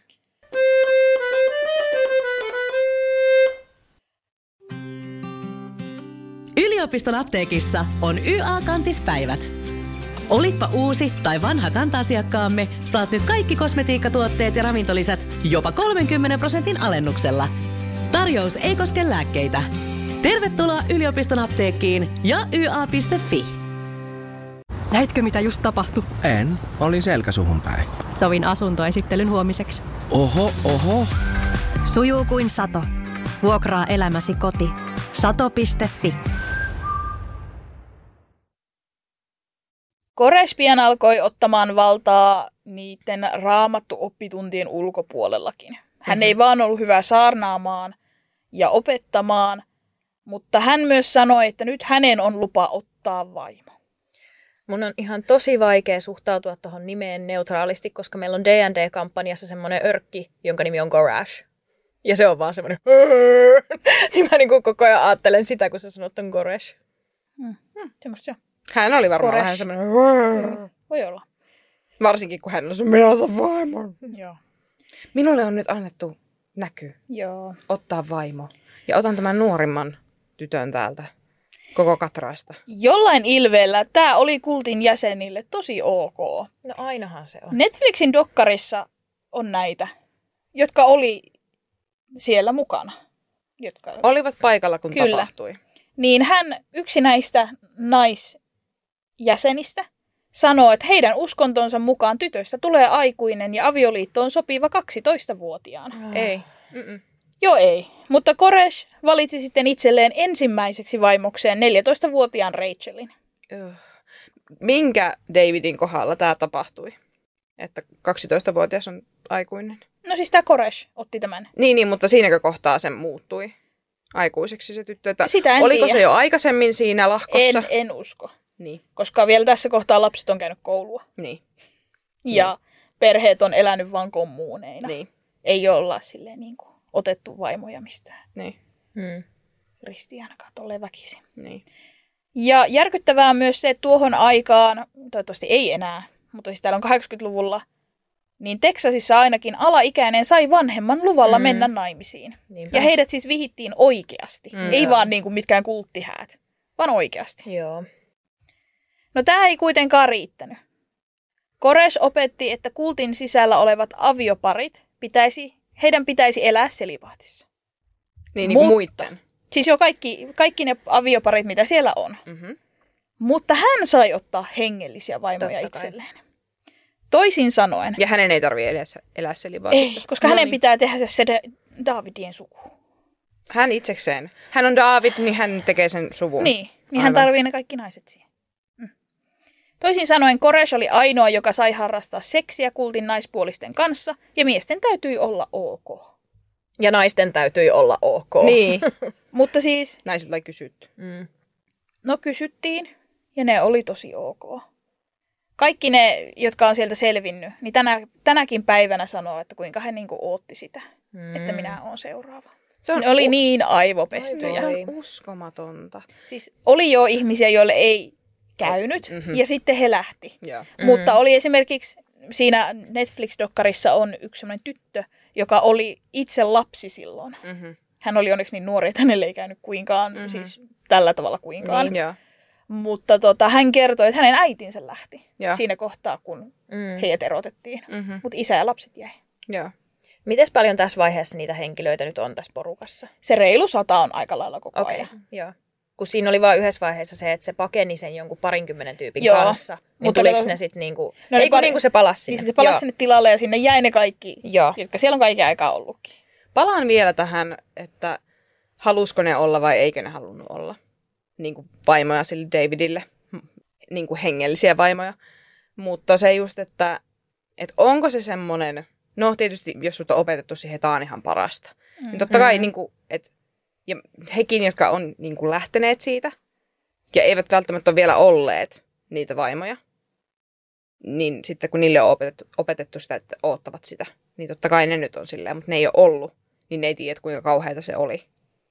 yliopiston apteekissa on Y A-kantispäivät. Olitpa uusi tai vanha kanta-asiakkaamme, saat nyt kaikki kosmetiikkatuotteet ja ravintolisät jopa kolmenkymmenen prosentin alennuksella. Tarjous ei koske lääkkeitä. Tervetuloa yliopiston apteekkiin ja y a piste f i. Näitkö mitä just tapahtui? En, olin selkäsuhun päin. Sovin asuntoesittelyn huomiseksi. Oho, oho. Sujuu kuin sato. Vuokraa elämäsi koti. sato piste f i. Koresh pian alkoi ottamaan valtaa niiden raamattu-oppituntien ulkopuolellakin. Hän mm-hmm. ei vaan ollut hyvä saarnaamaan ja opettamaan, mutta hän myös sanoi, että nyt hänen on lupa ottaa vaimo. Mun on ihan tosi vaikea suhtautua tuohon nimeen neutraalisti, koska meillä on D and D-kampanjassa semmoinen örkki, jonka nimi on Gorash. Ja se on vaan semmoinen niin mä niin koko ajan ajattelen sitä, kun sä sanot on Goresh. Hmm. Hmm, semmoista se on. Hän oli varmaan Koresh. vähän semmoinen... Voi olla. Varsinkin, kun hän on se, minä otan vaimon. Joo. Minulle on nyt annettu näky Joo. ottaa vaimo. Ja otan tämän nuorimman tytön täältä koko Katraasta. Jollain ilveellä tämä oli kultin jäsenille tosi ok. No ainahan se on. Netflixin dokkarissa on näitä, jotka oli siellä mukana. Jotka... Olivat paikalla, kun Kyllä. tapahtui. Niin hän, yksi näistä naisjäsenistä, sanoo, että heidän uskontonsa mukaan tytöstä tulee aikuinen ja avioliittoon sopiva kaksitoistavuotiaana. Oh. Ei. Mm-mm. Joo ei, mutta Koresh valitsi sitten itselleen ensimmäiseksi vaimokseen neljätoistavuotiaan Rachelin. Öh. Minkä Davidin kohdalla tämä tapahtui? Että kaksitoistavuotias on aikuinen. No siis tämä Koresh otti tämän. Niin, niin, mutta siinäkö kohtaa se muuttui aikuiseksi se tyttö? Että Sitä en oliko tiedä. se jo aikaisemmin siinä lahkossa? En, en usko, Niin, koska vielä tässä kohtaa lapset on käynyt koulua. niin, Ja perheet on elänyt vaan kommuuneina. niin, Ei olla silleen niin kuin otettu vaimoja mistään niin, Hmm. ristiin ainakaan tolleen väkisin. niin. Ja järkyttävää on myös se, että tuohon aikaan, toivottavasti ei enää, mutta siis täällä on kahdeksankymmentäluvulla, niin Teksasissa ainakin alaikäinen sai vanhemman luvalla Mm. mennä naimisiin. Niinpä. Ja heidät siis vihittiin oikeasti. Mm. Ei Joo. vaan niin kuin mitkään kulttihäät, vaan oikeasti. Joo. No tämä ei kuitenkaan riittänyt. Koresh opetti, että kultin sisällä olevat avioparit, pitäisi, heidän pitäisi elää selibaatissa. Niin, niin kuin Mutta- muitten. Siis jo kaikki, kaikki ne avioparit, mitä siellä on. Mm-hmm. Mutta hän sai ottaa hengellisiä vaimoja Totta kai. itselleen. Toisin sanoen, Ja hänen ei tarvitse elää, elää selibaatissa. ei, koska No hänen niin. pitää tehdä se de- Davidien suku. Hän itsekseen. Hän on David, niin hän tekee sen suvun. Niin, niin hän Aivan. tarvii ne kaikki naiset siihen. Mm. Toisin sanoen Koresh oli ainoa, joka sai harrastaa seksiä kultin naispuolisten kanssa, ja miesten täytyi olla ok. Ja naisten täytyi olla ok. Niin. Mutta siis, Naisilta ei kysytty. Mm. no kysyttiin, ja ne oli tosi ok. Kaikki ne, jotka on sieltä selvinnyt, niin tänä, tänäkin päivänä sanoo, että kuinka he niinku ootti sitä, Mm. että minä olen seuraava. Se on, Ne oli u- niin aivopestyjä. se Ai. on uskomatonta. Siis oli jo ihmisiä, joille ei käynyt, Mhm. ja sitten he lähti. Joo. Mm. Mutta oli esimerkiksi siinä Netflix-dokkarissa on yksi sellainen tyttö, joka oli itse lapsi silloin. Mm-hmm. Hän oli onneksi niin nuori, että hänelle ei käynyt kuinkaan, Mhm. mm-hmm. siis tällä tavalla kuinkaan. Niin. Joo. Mutta tota, hän kertoi, että hänen äitinsä lähti Joo. siinä kohtaa, kun Mm. heidät erotettiin. Mm-hmm. Mutta isä ja lapset jäi. Joo. Mites paljon tässä vaiheessa niitä henkilöitä nyt on tässä porukassa? Se reilu sata on aika lailla koko Okei, ajan. joo. Kun siinä oli vain yhdessä vaiheessa se, että se pakeni sen jonkun parinkymmenen tyypin Joo. kanssa, niin Mutta tuliko kato- ne sitten niinku... No No, ne ei kun pari- niinku se palasi sinne. Niin se palasi Joo. sinne tilalle ja sinne jäi ne kaikki, Joo. jotka siellä on kaiken aikaa ollutkin. Palaan vielä tähän, että halusko ne olla vai eikö ne halunnut olla niin kuin vaimoja sille Davidille, niin kuin hengellisiä vaimoja. Mutta se just, että, että onko se semmoinen, no tietysti jos sut on opetettu siihen, että tämä on ihan parasta. Mm. Niin totta kai, Mm. niin kuin, että, ja hekin, jotka on niin kuin lähteneet siitä ja eivät välttämättä ole vielä olleet niitä vaimoja, niin sitten kun niille on opetettu, opetettu sitä, että oottavat sitä, niin totta kai ne nyt on silleen, mutta ne ei ole ollut, niin ne ei tiedä, kuinka kauheata se oli.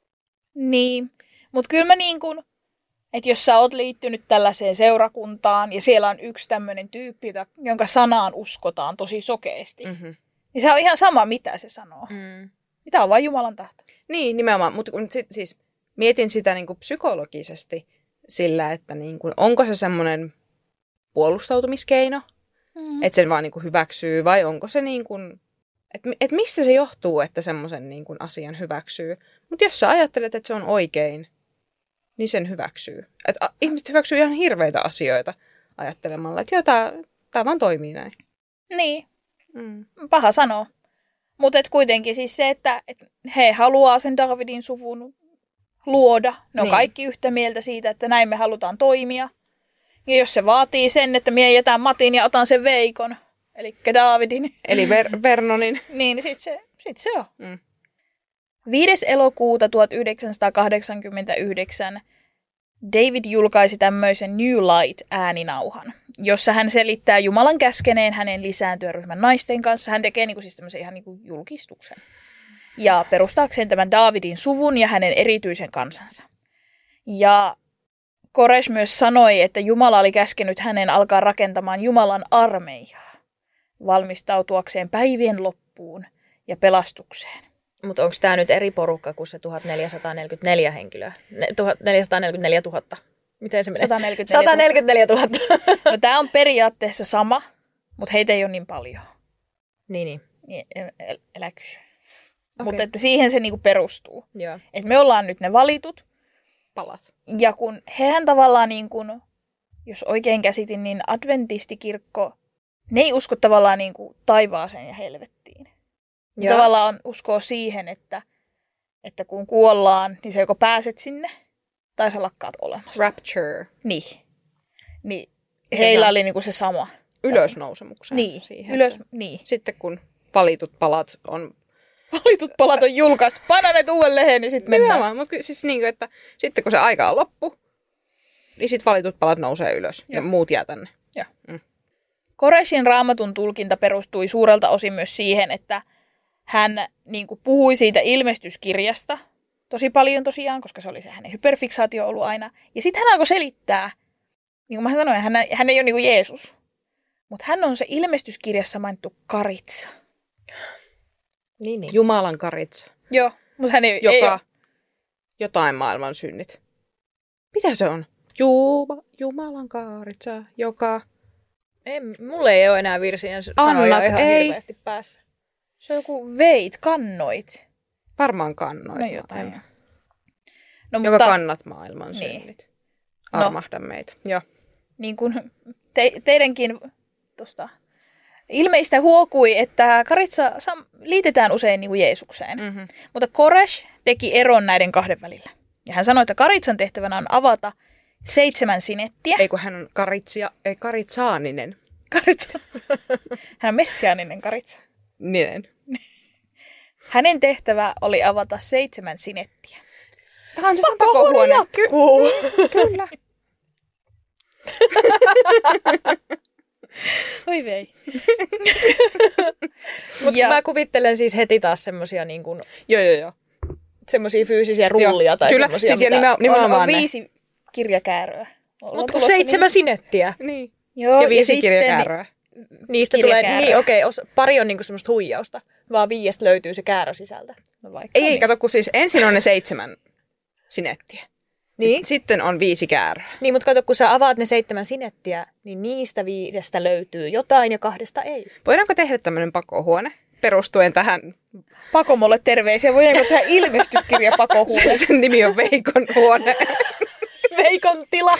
Niin, mutta kyllä mä niin kuin, että jos sä oot liittynyt tällaiseen seurakuntaan ja siellä on yksi tämmöinen tyyppi, jota- jonka sanaan uskotaan tosi sokeasti, mm. Mm-hmm. niin se on ihan sama, mitä se sanoo. Mm. Mitä on vain Jumalan tahto. Niin, nimenomaan, mutta kun sit, siis mietin sitä niin kuin psykologisesti, sillä, että niin kuin, onko se semmoinen puolustautumiskeino, mm. että sen vaan niin kuin hyväksyy, vai onko se niin kuin, että et mistä se johtuu, että semmoisen niin kuin asian hyväksyy. Mutta jos sä ajattelet, että se on oikein, niin sen hyväksyy. Et a, ihmiset hyväksyy ihan hirveitä asioita ajattelemalla, että joo, tää vaan toimii näin. Niin, Mm. paha sanoa. Mutta kuitenkin siis se, että et he haluaa sen Davidin suvun luoda. Ne on niin. kaikki yhtä mieltä siitä, että näin me halutaan toimia. Ja jos se vaatii sen, että minä jätän Matin ja otan sen Veikon, eli Davidin. Eli Ver- Vernonin. niin, sit se, sit se on. Mm. viides elokuuta tuhatyhdeksänsataakahdeksankymmentäyhdeksän David julkaisi tämmöisen New Light-ääninauhan, jossa hän selittää Jumalan käskeneen hänen lisääntyä ryhmän naisten kanssa. Hän tekee niinku siis tämmöisen ihan niinku julkistuksen. Ja perustaakseen tämän Davidin suvun ja hänen erityisen kansansa. Ja Koresh myös sanoi, että Jumala oli käskenyt hänen alkaa rakentamaan Jumalan armeijaa, valmistautuakseen päivien loppuun ja pelastukseen. Mutta onko tämä nyt eri porukka kuin se tuhatneljäsataaneljäkymmentäneljä neljä tuhatta? Miten se menee? sata neljäkymmentäneljä sata neljäkymmentäneljä tuhatta. No tämä on periaatteessa sama, mutta heitä ei ole niin paljon. niin, niin. Niin, el- Älä kysy. Okay. Mutta että siihen se niinku perustuu. Joo. Et me ollaan nyt ne valitut. Palat. Ja kun hehän tavallaan, niin kun, jos oikein käsitin, niin adventistikirkko, ne ei usko tavallaan niin kuin taivaaseen ja helvettiin. Ne tavallaan uskoo siihen, että, että kun kuollaan, niin sä joko pääset sinne, tai sä lakkaat olemasta. Rapture. Niin. Niin heillä oli niin kuin se sama. Ylösnousemukseen. Niin, siihen. ylös, niin. Sitten kun valitut palat on... Valitut palat on julkaistu. Paina ne uuden lehen, niin sitten mennään. Nimenomaan, mutta siis niin kuin, että sitten kun se aika on loppu, niin sitten valitut palat nousee ylös ja, ja muut jää tänne. Joo. Mm. Koreshin raamatun tulkinta perustui suurelta osin myös siihen, että hän niin kuin puhui siitä ilmestyskirjasta tosi paljon tosiaan, koska se oli se hänen hyperfiksaatio ollut aina. Ja sitten hän alkoi selittää, niin kuin mä sanoin, hän, hän ei ole niin kuin Jeesus, mutta hän on se ilmestyskirjassa mainittu karitsa. Niin, niin. Jumalan karitsa. Joo, mutta hän ei, joka ei ole. Jotain maailman synnit. Mitä se on? Juma, Jumalan karitsa, joka... Ei, mulle ei ole enää virsiä sanoja Annat, ihan ei. hirveästi päässä. Se on joku veit, kannoit. Varmaan kannoit. No jotain. En- No, Joka mutta kannat maailman Niin. synnit. No. Armahda meitä. Joo. niin kuin te, teidänkin tosta ilmeistä huokui, että karitsa sam- liitetään usein niin kuin Jeesukseen. Mm-hmm. Mutta Koresh teki eron näiden kahden välillä. Ja hän sanoi, että karitsan tehtävänä on avata seitsemän sinettiä. Ei kun hän on karitsia, ei karitsaaninen. Karitsa. Hän on messiaaninen karitsa. Ninen. Hänen tehtävä oli avata seitsemän sinettiä. Tämä on se pakohuone. Ky- Kyllä. Oi vei. Mutta Ja- mä kuvittelen siis heti taas semmosia niin kuin, Joo, joo, joo. semmosia fyysisiä rullia Joo, tai kyllä. semmosia, Siis ja mitä... nimen- On, nimenomaan on ne. viisi kirjakääröä. Ollaan Mutta tulossa seitsemän sinettiä. Niin. Joo, Ja viisi sitten- kirjakääröä. Niistä tulee, Kirjakäärö. niin okei, okay, pari on niinku semmoista huijausta, vaan viiestä löytyy se käärö sisältä. No vaikka Ei, niin. kato, kun siis ensin on ne seitsemän sinettiä. Niin? Sitten on viisi kääröä. Niin, mutta kato, kun sä avaat ne seitsemän sinettiä, niin niistä viidestä löytyy jotain ja kahdesta ei. Voidaanko tehdä tämmöinen pakohuone perustuen tähän? Pakomolle terveisiä. Voidaanko tehdä ilmestyskirja pakohuone? Sen, sen nimi on Veikon huone. Veikon tila.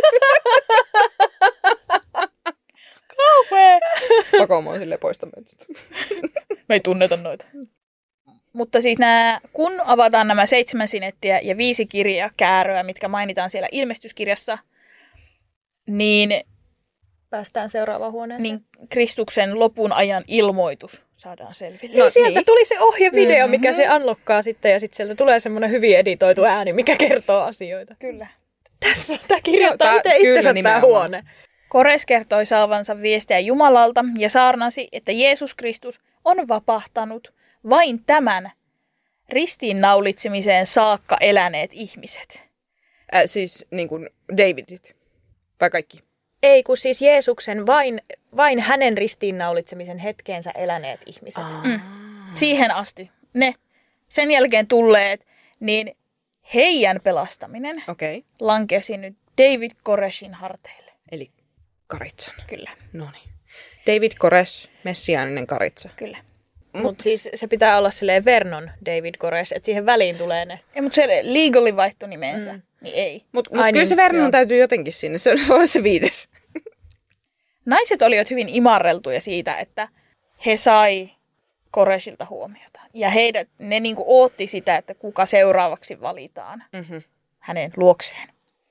Kauhea. Pakomo on silleen poista metsistä. Me ei tunneta noita. Mutta siis nämä, kun avataan nämä seitsemän sinettiä ja viisi kirjakääröä, mitkä mainitaan siellä ilmestyskirjassa, niin, Päästään seuraavaan huoneeseen. niin Kristuksen lopun ajan ilmoitus saadaan selville. Niin No, sieltä niin. tuli se ohjevideo, Mhm. mikä se unlockkaa sitten, ja sitten sieltä tulee semmoinen hyvin editoitu ääni, mikä kertoo asioita. Kyllä. Tässä on, tämä kirjoittaa Joo, itse tää- kyllä, itsensä tämä nimenomaan. huone. Kores kertoi saavansa viestiä Jumalalta ja saarnasi, että Jeesus Kristus on vapahtanut vain tämän ristiinnaulitsemiseen saakka eläneet ihmiset. Äh, siis niin kuin Davidit. Vai kaikki? Ei, kun siis Jeesuksen vain, vain hänen ristiinnaulitsemisen hetkeensä eläneet ihmiset. Mm. Siihen asti. Ne sen jälkeen tulleet, niin heidän pelastaminen Okei. Okay. lankesi nyt David Koreshin harteille. Eli Karitsan. Kyllä, Noniin. David Koresh, messiaaninen Karitsa. kyllä. Mutta siis se pitää olla silleen Vernon David Koresh, että siihen väliin tulee ne. Ei, mutta se legally vaihtoi nimensä, mm. niin ei. Mutta mut Ai kyllä niin, se Vernon joo. täytyy jotenkin sinne. Se olisi voinut se viides. Naiset olivat hyvin imarreltuja siitä, että he sai Koreshilta huomiota. Ja heidät, ne niinku ootti sitä, että kuka seuraavaksi valitaan Mm-hmm. hänen luokseen.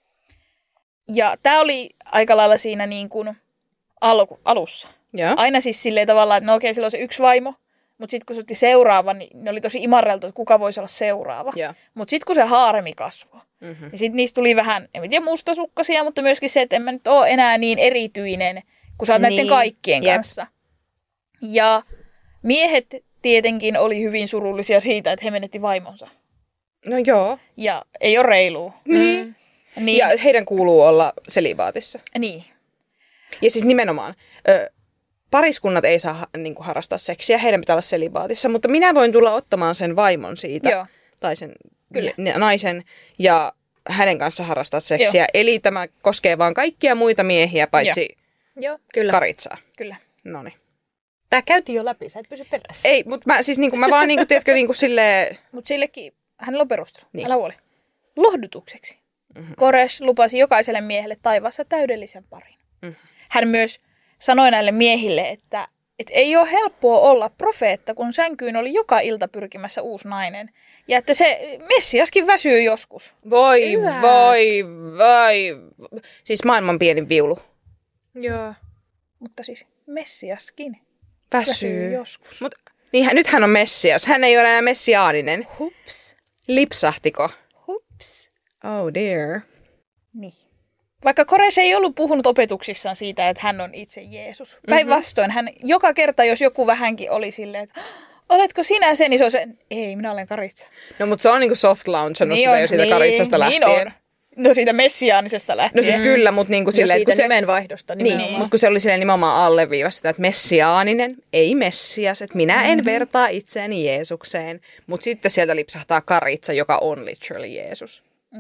Ja tämä oli aika lailla siinä niin kuin al- alussa. Joo. Aina siis silleen tavallaan, että no okei, sillä on se yksi vaimo, mutta sitten kun se otti seuraava, niin ne oli tosi imarreltu, että kuka voisi olla seuraava. Joo. Mutta sitten kun se haaremi kasvoi, Mm-hmm. niin sitten niistä tuli vähän, en tiedä, mustasukkasia, mutta myöskin se, että en mä nyt ole enää niin erityinen, kun sä oot näiden Niin, kaikkien jep. kanssa. Ja miehet tietenkin oli hyvin surullisia siitä, että he menetti vaimonsa. No joo. Ja ei ole reilua. Niin. Niin, Ja heidän kuuluu olla selibaatissa. niin. Ja siis nimenomaan, ö, pariskunnat ei saa ha- niinku harrastaa seksiä, heidän pitää olla selibaatissa, mutta minä voin tulla ottamaan sen vaimon siitä, Joo. tai sen Kyllä. ja, naisen, ja hänen kanssa harrastaa seksiä. Joo. Eli tämä koskee vaan kaikkia muita miehiä, paitsi Joo, kyllä. Karitsaa. Kyllä. Noniin. Tää käytiin jo läpi, sä et pysy perässä. Ei, mutta mä siis niinku, mä vaan niinku, tiedätkö, niinku silleen, Mutta sillekin hänellä on perustelu. Niin. Älä huoli. Lohdutukseksi. Mm-hmm. Koresh lupasi jokaiselle miehelle taivaassa täydellisen parin. Mm. Hän myös sanoi näille miehille, että, että ei ole helppoa olla profeetta, kun sänkyyn oli joka ilta pyrkimässä uusi nainen. Ja että se Messiaskin väsyy joskus. voi, Hyvä. voi, voi. Siis maailman pienin viulu. Joo. Mutta siis Messiaskin Väsyy. väsyy joskus. Mut, niin hän, nyt hän on Messias. Hän ei ole enää messiaaninen. Hups. Lipsahtiko? Hups. Oh dear. Niin. Vaikka Koresh ei ollut puhunut opetuksissaan siitä, että hän on itse Jeesus. Päinvastoin hän joka kerta, jos joku vähänkin oli silleen, että oletko sinä se, niin se on se, ei, minä olen Karitsa. No mutta se on niinku soft launchannut Niin sitä on, jo siitä niin, Karitsasta niin lähtien. on. No siitä messiaanisesta lähtien. No siis kyllä, mutta niinku Ja silleen, siitä kun se, nimenvaihdosta niin, nimenomaan. mutta kun se oli silleen nimenomaan alleviivassa sitä, että messiaaninen, ei messias, että minä en Mm-hmm. vertaa itseäni Jeesukseen, mutta sitten sieltä lipsahtaa Karitsa, joka on literally Jeesus.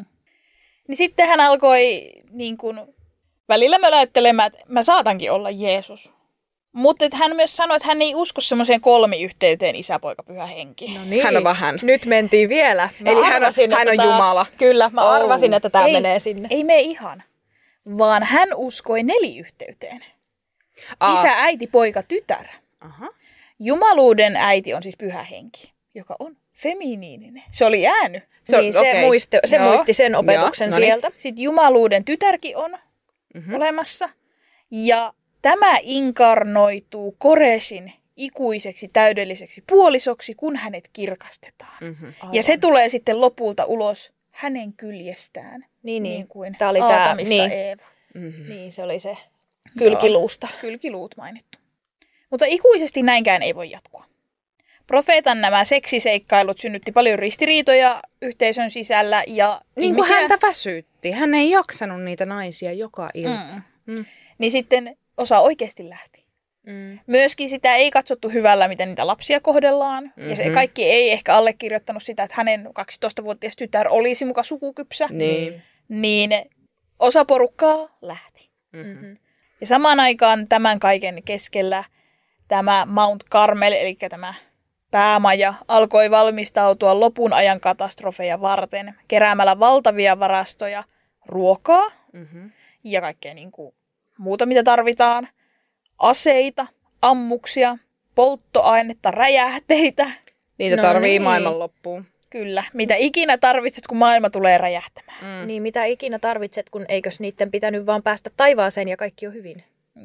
Niin sitten hän alkoi niin kuin, välillä möläyttelemään, että mä saatankin olla Jeesus. Mutta hän myös sanoi, että hän ei usko semmoiseen kolmiyhteyteen isä, poika, pyhä henki. No niin. Hän on vaan hän. Nyt mentiin vielä. Mä Eli hän on- arvasin, hän että on tää- Jumala. Kyllä, mä Oh. arvasin, että tämä ei, menee sinne. Ei mene ihan, vaan hän uskoi neliyhteyteen. Aa. Isä, äiti, poika, tytär. Aha. Jumaluuden äiti on siis pyhä henki, joka on feminiininen. Se oli jäänyt. Se on- niin, se, okei. muisti, se Joo. muisti sen opetuksen Joo, no niin. sieltä. Sitten jumaluuden tytärkin on Mhm. mm-hmm. olemassa. Ja tämä inkarnoituu Koreshin ikuiseksi täydelliseksi puolisoksi, kun hänet kirkastetaan. Mhm. Ja se tulee sitten lopulta ulos hänen kyljestään. Niin, niin. Niin kuin Tää oli tää- Aatamista niin. Eeva. Mhm. Niin, se oli se kylkiluusta. Kylkiluut mainittu. Mutta ikuisesti näinkään ei voi jatkua. Profeetan nämä seksiseikkailut synnytti paljon ristiriitoja yhteisön sisällä ja Niin kuin ihmisiä... häntä väsytti. Hän ei jaksanut niitä naisia joka ilta. Mm. Mm. Niin sitten osa oikeasti lähti. Mm. Myöskin sitä ei katsottu hyvällä, miten niitä lapsia kohdellaan. Mm-hmm. Ja se Mhm. kaikki ei ehkä allekirjoittanut sitä, että hänen kaksitoistavuotias tytär olisi muka sukukypsä. Niin. Niin osa porukkaa lähti. Mm-hmm. Ja samaan aikaan tämän kaiken keskellä tämä Mount Carmel, eli tämä päämaja, alkoi valmistautua lopun ajan katastrofeja varten, keräämällä valtavia varastoja ruokaa Mhm. ja kaikkea niin kuin muuta, mitä tarvitaan. Aseita, ammuksia, polttoainetta, räjähteitä. Niitä No tarvii niin. maailman loppuun. Kyllä, mitä ikinä tarvitset, kun maailma tulee räjähtämään. Mm. Niin mitä ikinä tarvitset, kun eikös niiden pitänyt vaan päästä taivaaseen ja kaikki on hyvin.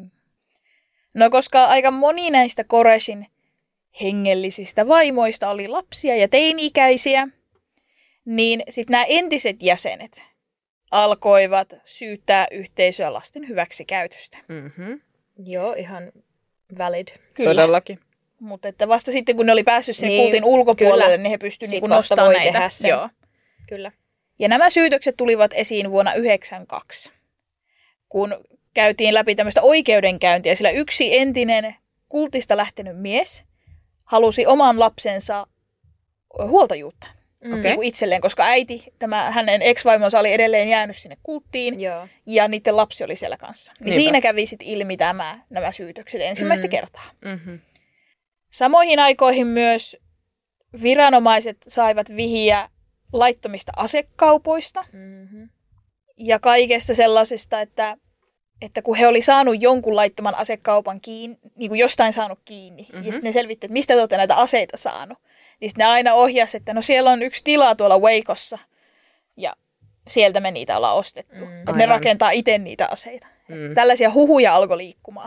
No koska aika moni näistä Koreshin hengellisistä vaimoista oli lapsia ja teini-ikäisiä, niin sitten nämä entiset jäsenet alkoivat syyttää yhteisöä lasten hyväksikäytöstä. Mhm. Joo, ihan valid. Kyllä. Todellakin. Mutta että vasta sitten, kun ne oli päässyt sinne Niin, kultin ulkopuolelle, kyllä. niin he pystyivät Sit niinku vasta nostamaan voi näitä. tehdä sen. Joo. Kyllä. Ja nämä syytökset tulivat esiin vuonna yhdeksänkymmentäkaksi, kun käytiin läpi tämmöistä oikeudenkäyntiä, sillä yksi entinen kultista lähtenyt mies halusi oman lapsensa huoltajuutta. mm. niin kuin itselleen, koska äiti, tämä hänen ex-vaimonsa oli edelleen jäänyt sinne kulttiin Joo. ja niiden lapsi oli siellä kanssa. Niin siinä kävi sitten ilmi tämä, nämä syytökset ensimmäistä mm. kertaa. Mm-hmm. Samoihin aikoihin myös viranomaiset saivat vihiä laittomista asekaupoista mm-hmm. ja kaikesta sellaisesta, että, että kun he oli saanut jonkun laittoman asekaupan kiinni, niin kuin jostain saanut kiinni, mm-hmm. ja sitten ne selvitti, että mistä te olette näitä aseita saanut, niin sitten ne aina ohjasi, että no siellä on yksi tila tuolla Wacossa, ja sieltä me niitä ollaan ostettu. Mm, että ne rakentaa itse niitä aseita. Mm. Tällaisia huhuja alkoi liikkumaan.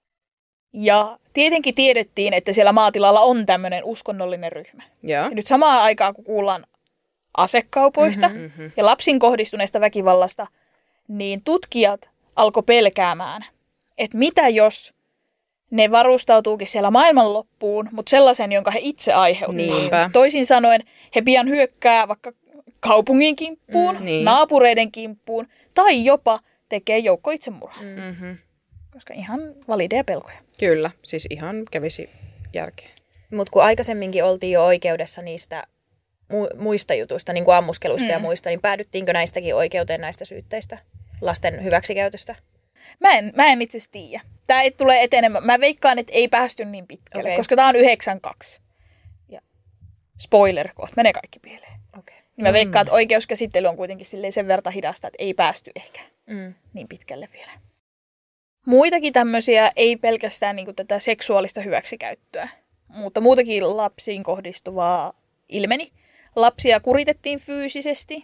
Ja tietenkin tiedettiin, että siellä maatilalla on tämmöinen uskonnollinen ryhmä. Ja. Ja nyt samaan aikaan, kun kuullaan asekaupoista mm-hmm. ja lapsiin kohdistuneesta väkivallasta, niin tutkijat alkoi pelkäämään, että mitä jos ne varustautuukin siellä maailmanloppuun, mutta sellaisen, jonka he itse aiheuttivat. Toisin sanoen, he pian hyökkää vaikka kaupungin kimppuun, mm, niin. naapureiden kimppuun, tai jopa tekee joukko itsemurhaa. Mm-hmm. Koska ihan valideja pelkoja. Kyllä, siis ihan kävisi järkeä. Mutta kun aikaisemminkin oltiin jo oikeudessa niistä mu- muista jutuista, niin kuin ammuskelusta mm. ja muista, niin päädyttiinkö näistäkin oikeuteen näistä syytteistä? Lasten hyväksikäytöstä? Mä en, mä en itse asiassa tiedä. Tää ei tule etenemään. Mä veikkaan, että ei päästy niin pitkälle, okay. koska tää on yhdeksänkymmentäkaksi. Ja spoiler, kohta menee kaikki pieleen. Okay. Niin mä veikkaan, että oikeuskäsittely on kuitenkin sen verran hidasta, että ei päästy ehkä mm. niin pitkälle vielä. Muitakin tämmöisiä, ei pelkästään niin kuin tätä seksuaalista hyväksikäyttöä, mutta muutakin lapsiin kohdistuvaa ilmeni. Lapsia kuritettiin fyysisesti,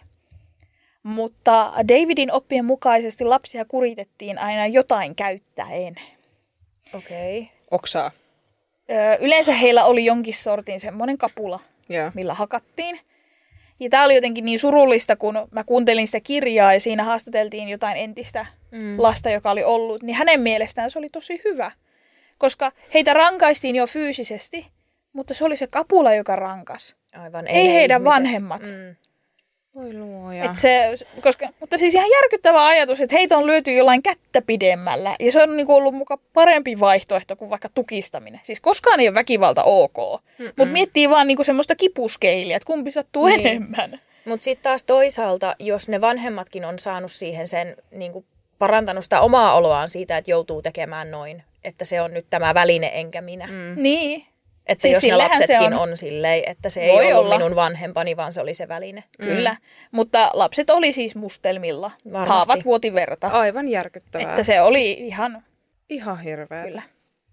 mutta Davidin oppien mukaisesti lapsia kuritettiin aina jotain käyttäen. Okei. Okay. Oksaa. Ö, yleensä heillä oli jonkin sortin semmoinen kapula, yeah. millä hakattiin. Ja tää oli jotenkin niin surullista, kun mä kuuntelin sitä kirjaa ja siinä haastateltiin jotain entistä mm. lasta, joka oli ollut, niin hänen mielestään se oli tosi hyvä. Koska heitä rankaistiin jo fyysisesti, mutta se oli se kapula, joka rankas. Aivan, ei, ei heidän ihmiset. Vanhemmat. Mm. Voi luoja. Et se, koska, mutta siis ihan järkyttävä ajatus, että heitä on lyöty jollain kättä pidemmällä. Ja se on niinku ollut muka parempi vaihtoehto kuin vaikka tukistaminen. Siis koskaan ei ole väkivalta ok. Mutta miettii vaan niinku semmoista kipuskeilia, että kumpi sattuu niin. enemmän. Mutta sitten taas toisaalta, jos ne vanhemmatkin on saanut siihen sen, niinku parantanut sitä omaa oloaan siitä, että joutuu tekemään noin. Että se on nyt tämä väline enkä minä. Mm. Niin. Että siis jos ne lapsetkin on, on silleen, että se ei ollut olla. minun vanhempani, vaan se oli se väline. Mm. Kyllä, mutta lapset oli siis mustelmilla. Varmasti. Haavat vuoti verta. Aivan järkyttävää. Että se oli ihan... Ihan hirveä. Kyllä.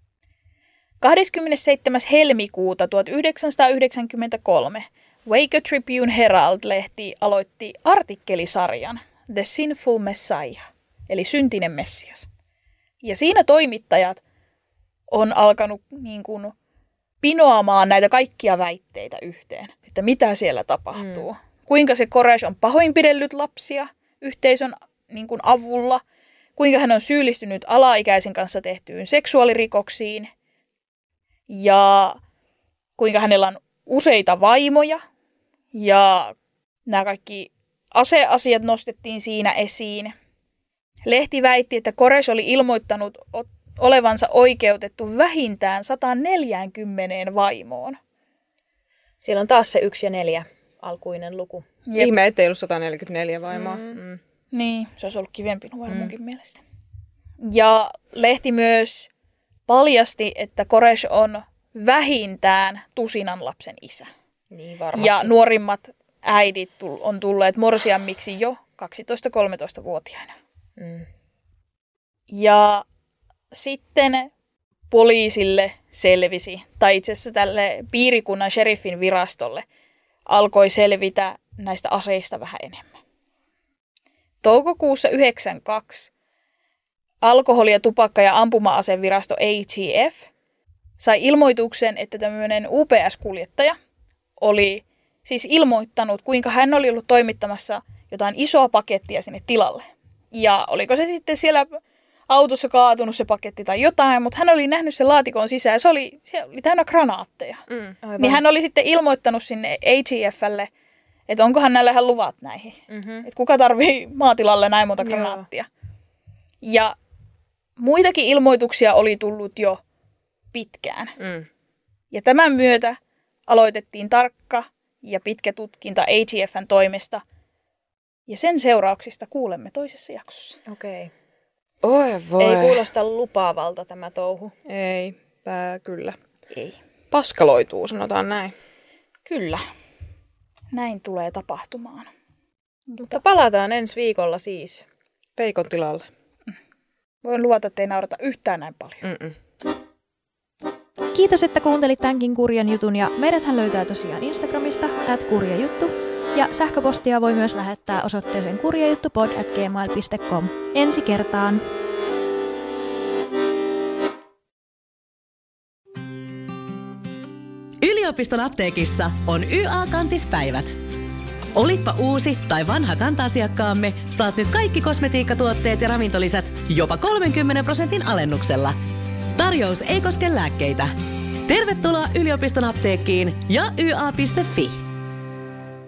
kahdeskymmenesseitsemäs helmikuuta tuhatyhdeksänsataayhdeksänkymmentäkolme Waco Tribune Herald-lehti aloitti artikkelisarjan The Sinful Messiah, eli syntinen Messias. Ja siinä toimittajat on alkanut niin kuin pinoamaan näitä kaikkia väitteitä yhteen, että mitä siellä tapahtuu. Mm. Kuinka se Koresh on pahoinpidellyt lapsia yhteisön niin kuin avulla, kuinka hän on syyllistynyt alaikäisen kanssa tehtyyn seksuaalirikoksiin ja kuinka hänellä on useita vaimoja ja nämä kaikki aseasiat nostettiin siinä esiin. Lehti väitti, että Koresh oli ilmoittanut olevansa oikeutettu vähintään sata neljäkymmentä vaimoon. Siellä on taas se yksi ja neljä alkuinen luku. Jep. Ihme, ettei ollut sata neljäkymmentäneljä vaimoa. Mm. Mm. Niin, se olisi ollut kivempi numero mm. munkin mielestä. Ja lehti myös paljasti, että Koresh on vähintään tusinan lapsen isä. Niin varmasti. Ja nuorimmat äidit on tulleet morsiammiksi jo kaksitoista-kolmetoista-vuotiaina. Mm. Ja sitten poliisille selvisi, tai itse asiassa tälle piirikunnan sheriffin virastolle alkoi selvitä näistä aseista vähän enemmän. Toukokuussa yhdeksänkymmentäkaksi alkoholi- ja tupakka- ja ampuma-asevirasto A T F sai ilmoituksen, että tämmöinen U P S-kuljettaja oli siis ilmoittanut, kuinka hän oli ollut toimittamassa jotain isoa pakettia sinne tilalle. Ja oliko se sitten siellä autossa kaatunut se paketti tai jotain, mutta hän oli nähnyt sen laatikon sisään. Se oli, se oli täynnä granaatteja. Mm, niin hän oli sitten ilmoittanut sinne A T F:lle, että onkohan näillä ihan luvat näihin. Mm-hmm. Että kuka tarvii maatilalle näin monta granaattia. Joo. Ja muitakin ilmoituksia oli tullut jo pitkään. Mm. Ja tämän myötä aloitettiin tarkka ja pitkä tutkinta A T F:n toimesta. Ja sen seurauksista kuulemme toisessa jaksossa. Okei. Oi voi. Ei kuulosta lupaavalta tämä touhu. Ei, pää kyllä. Ei. Paskaloituu, sanotaan näin. Kyllä. Näin tulee tapahtumaan. Mutta palataan ensi viikolla siis. Peikon tilalle. Voin luvata, että ei naurata yhtään näin paljon. Mm-mm. Kiitos, että kuuntelit tämänkin kurjan jutun ja meidäthän löytää tosiaan Instagramista at kurjajuttu ja sähköpostia voi myös lähettää osoitteeseen kurjajuttupod at gmail piste com. Ensi kertaan! Yliopiston apteekissa on Y A-kantispäivät. Olitpa uusi tai vanha kanta-asiakkaamme, saat nyt kaikki kosmetiikkatuotteet ja ravintolisät jopa kolmenkymmenen prosentin alennuksella. Tarjous ei koske lääkkeitä. Tervetuloa yliopiston apteekkiin ja y a piste f i.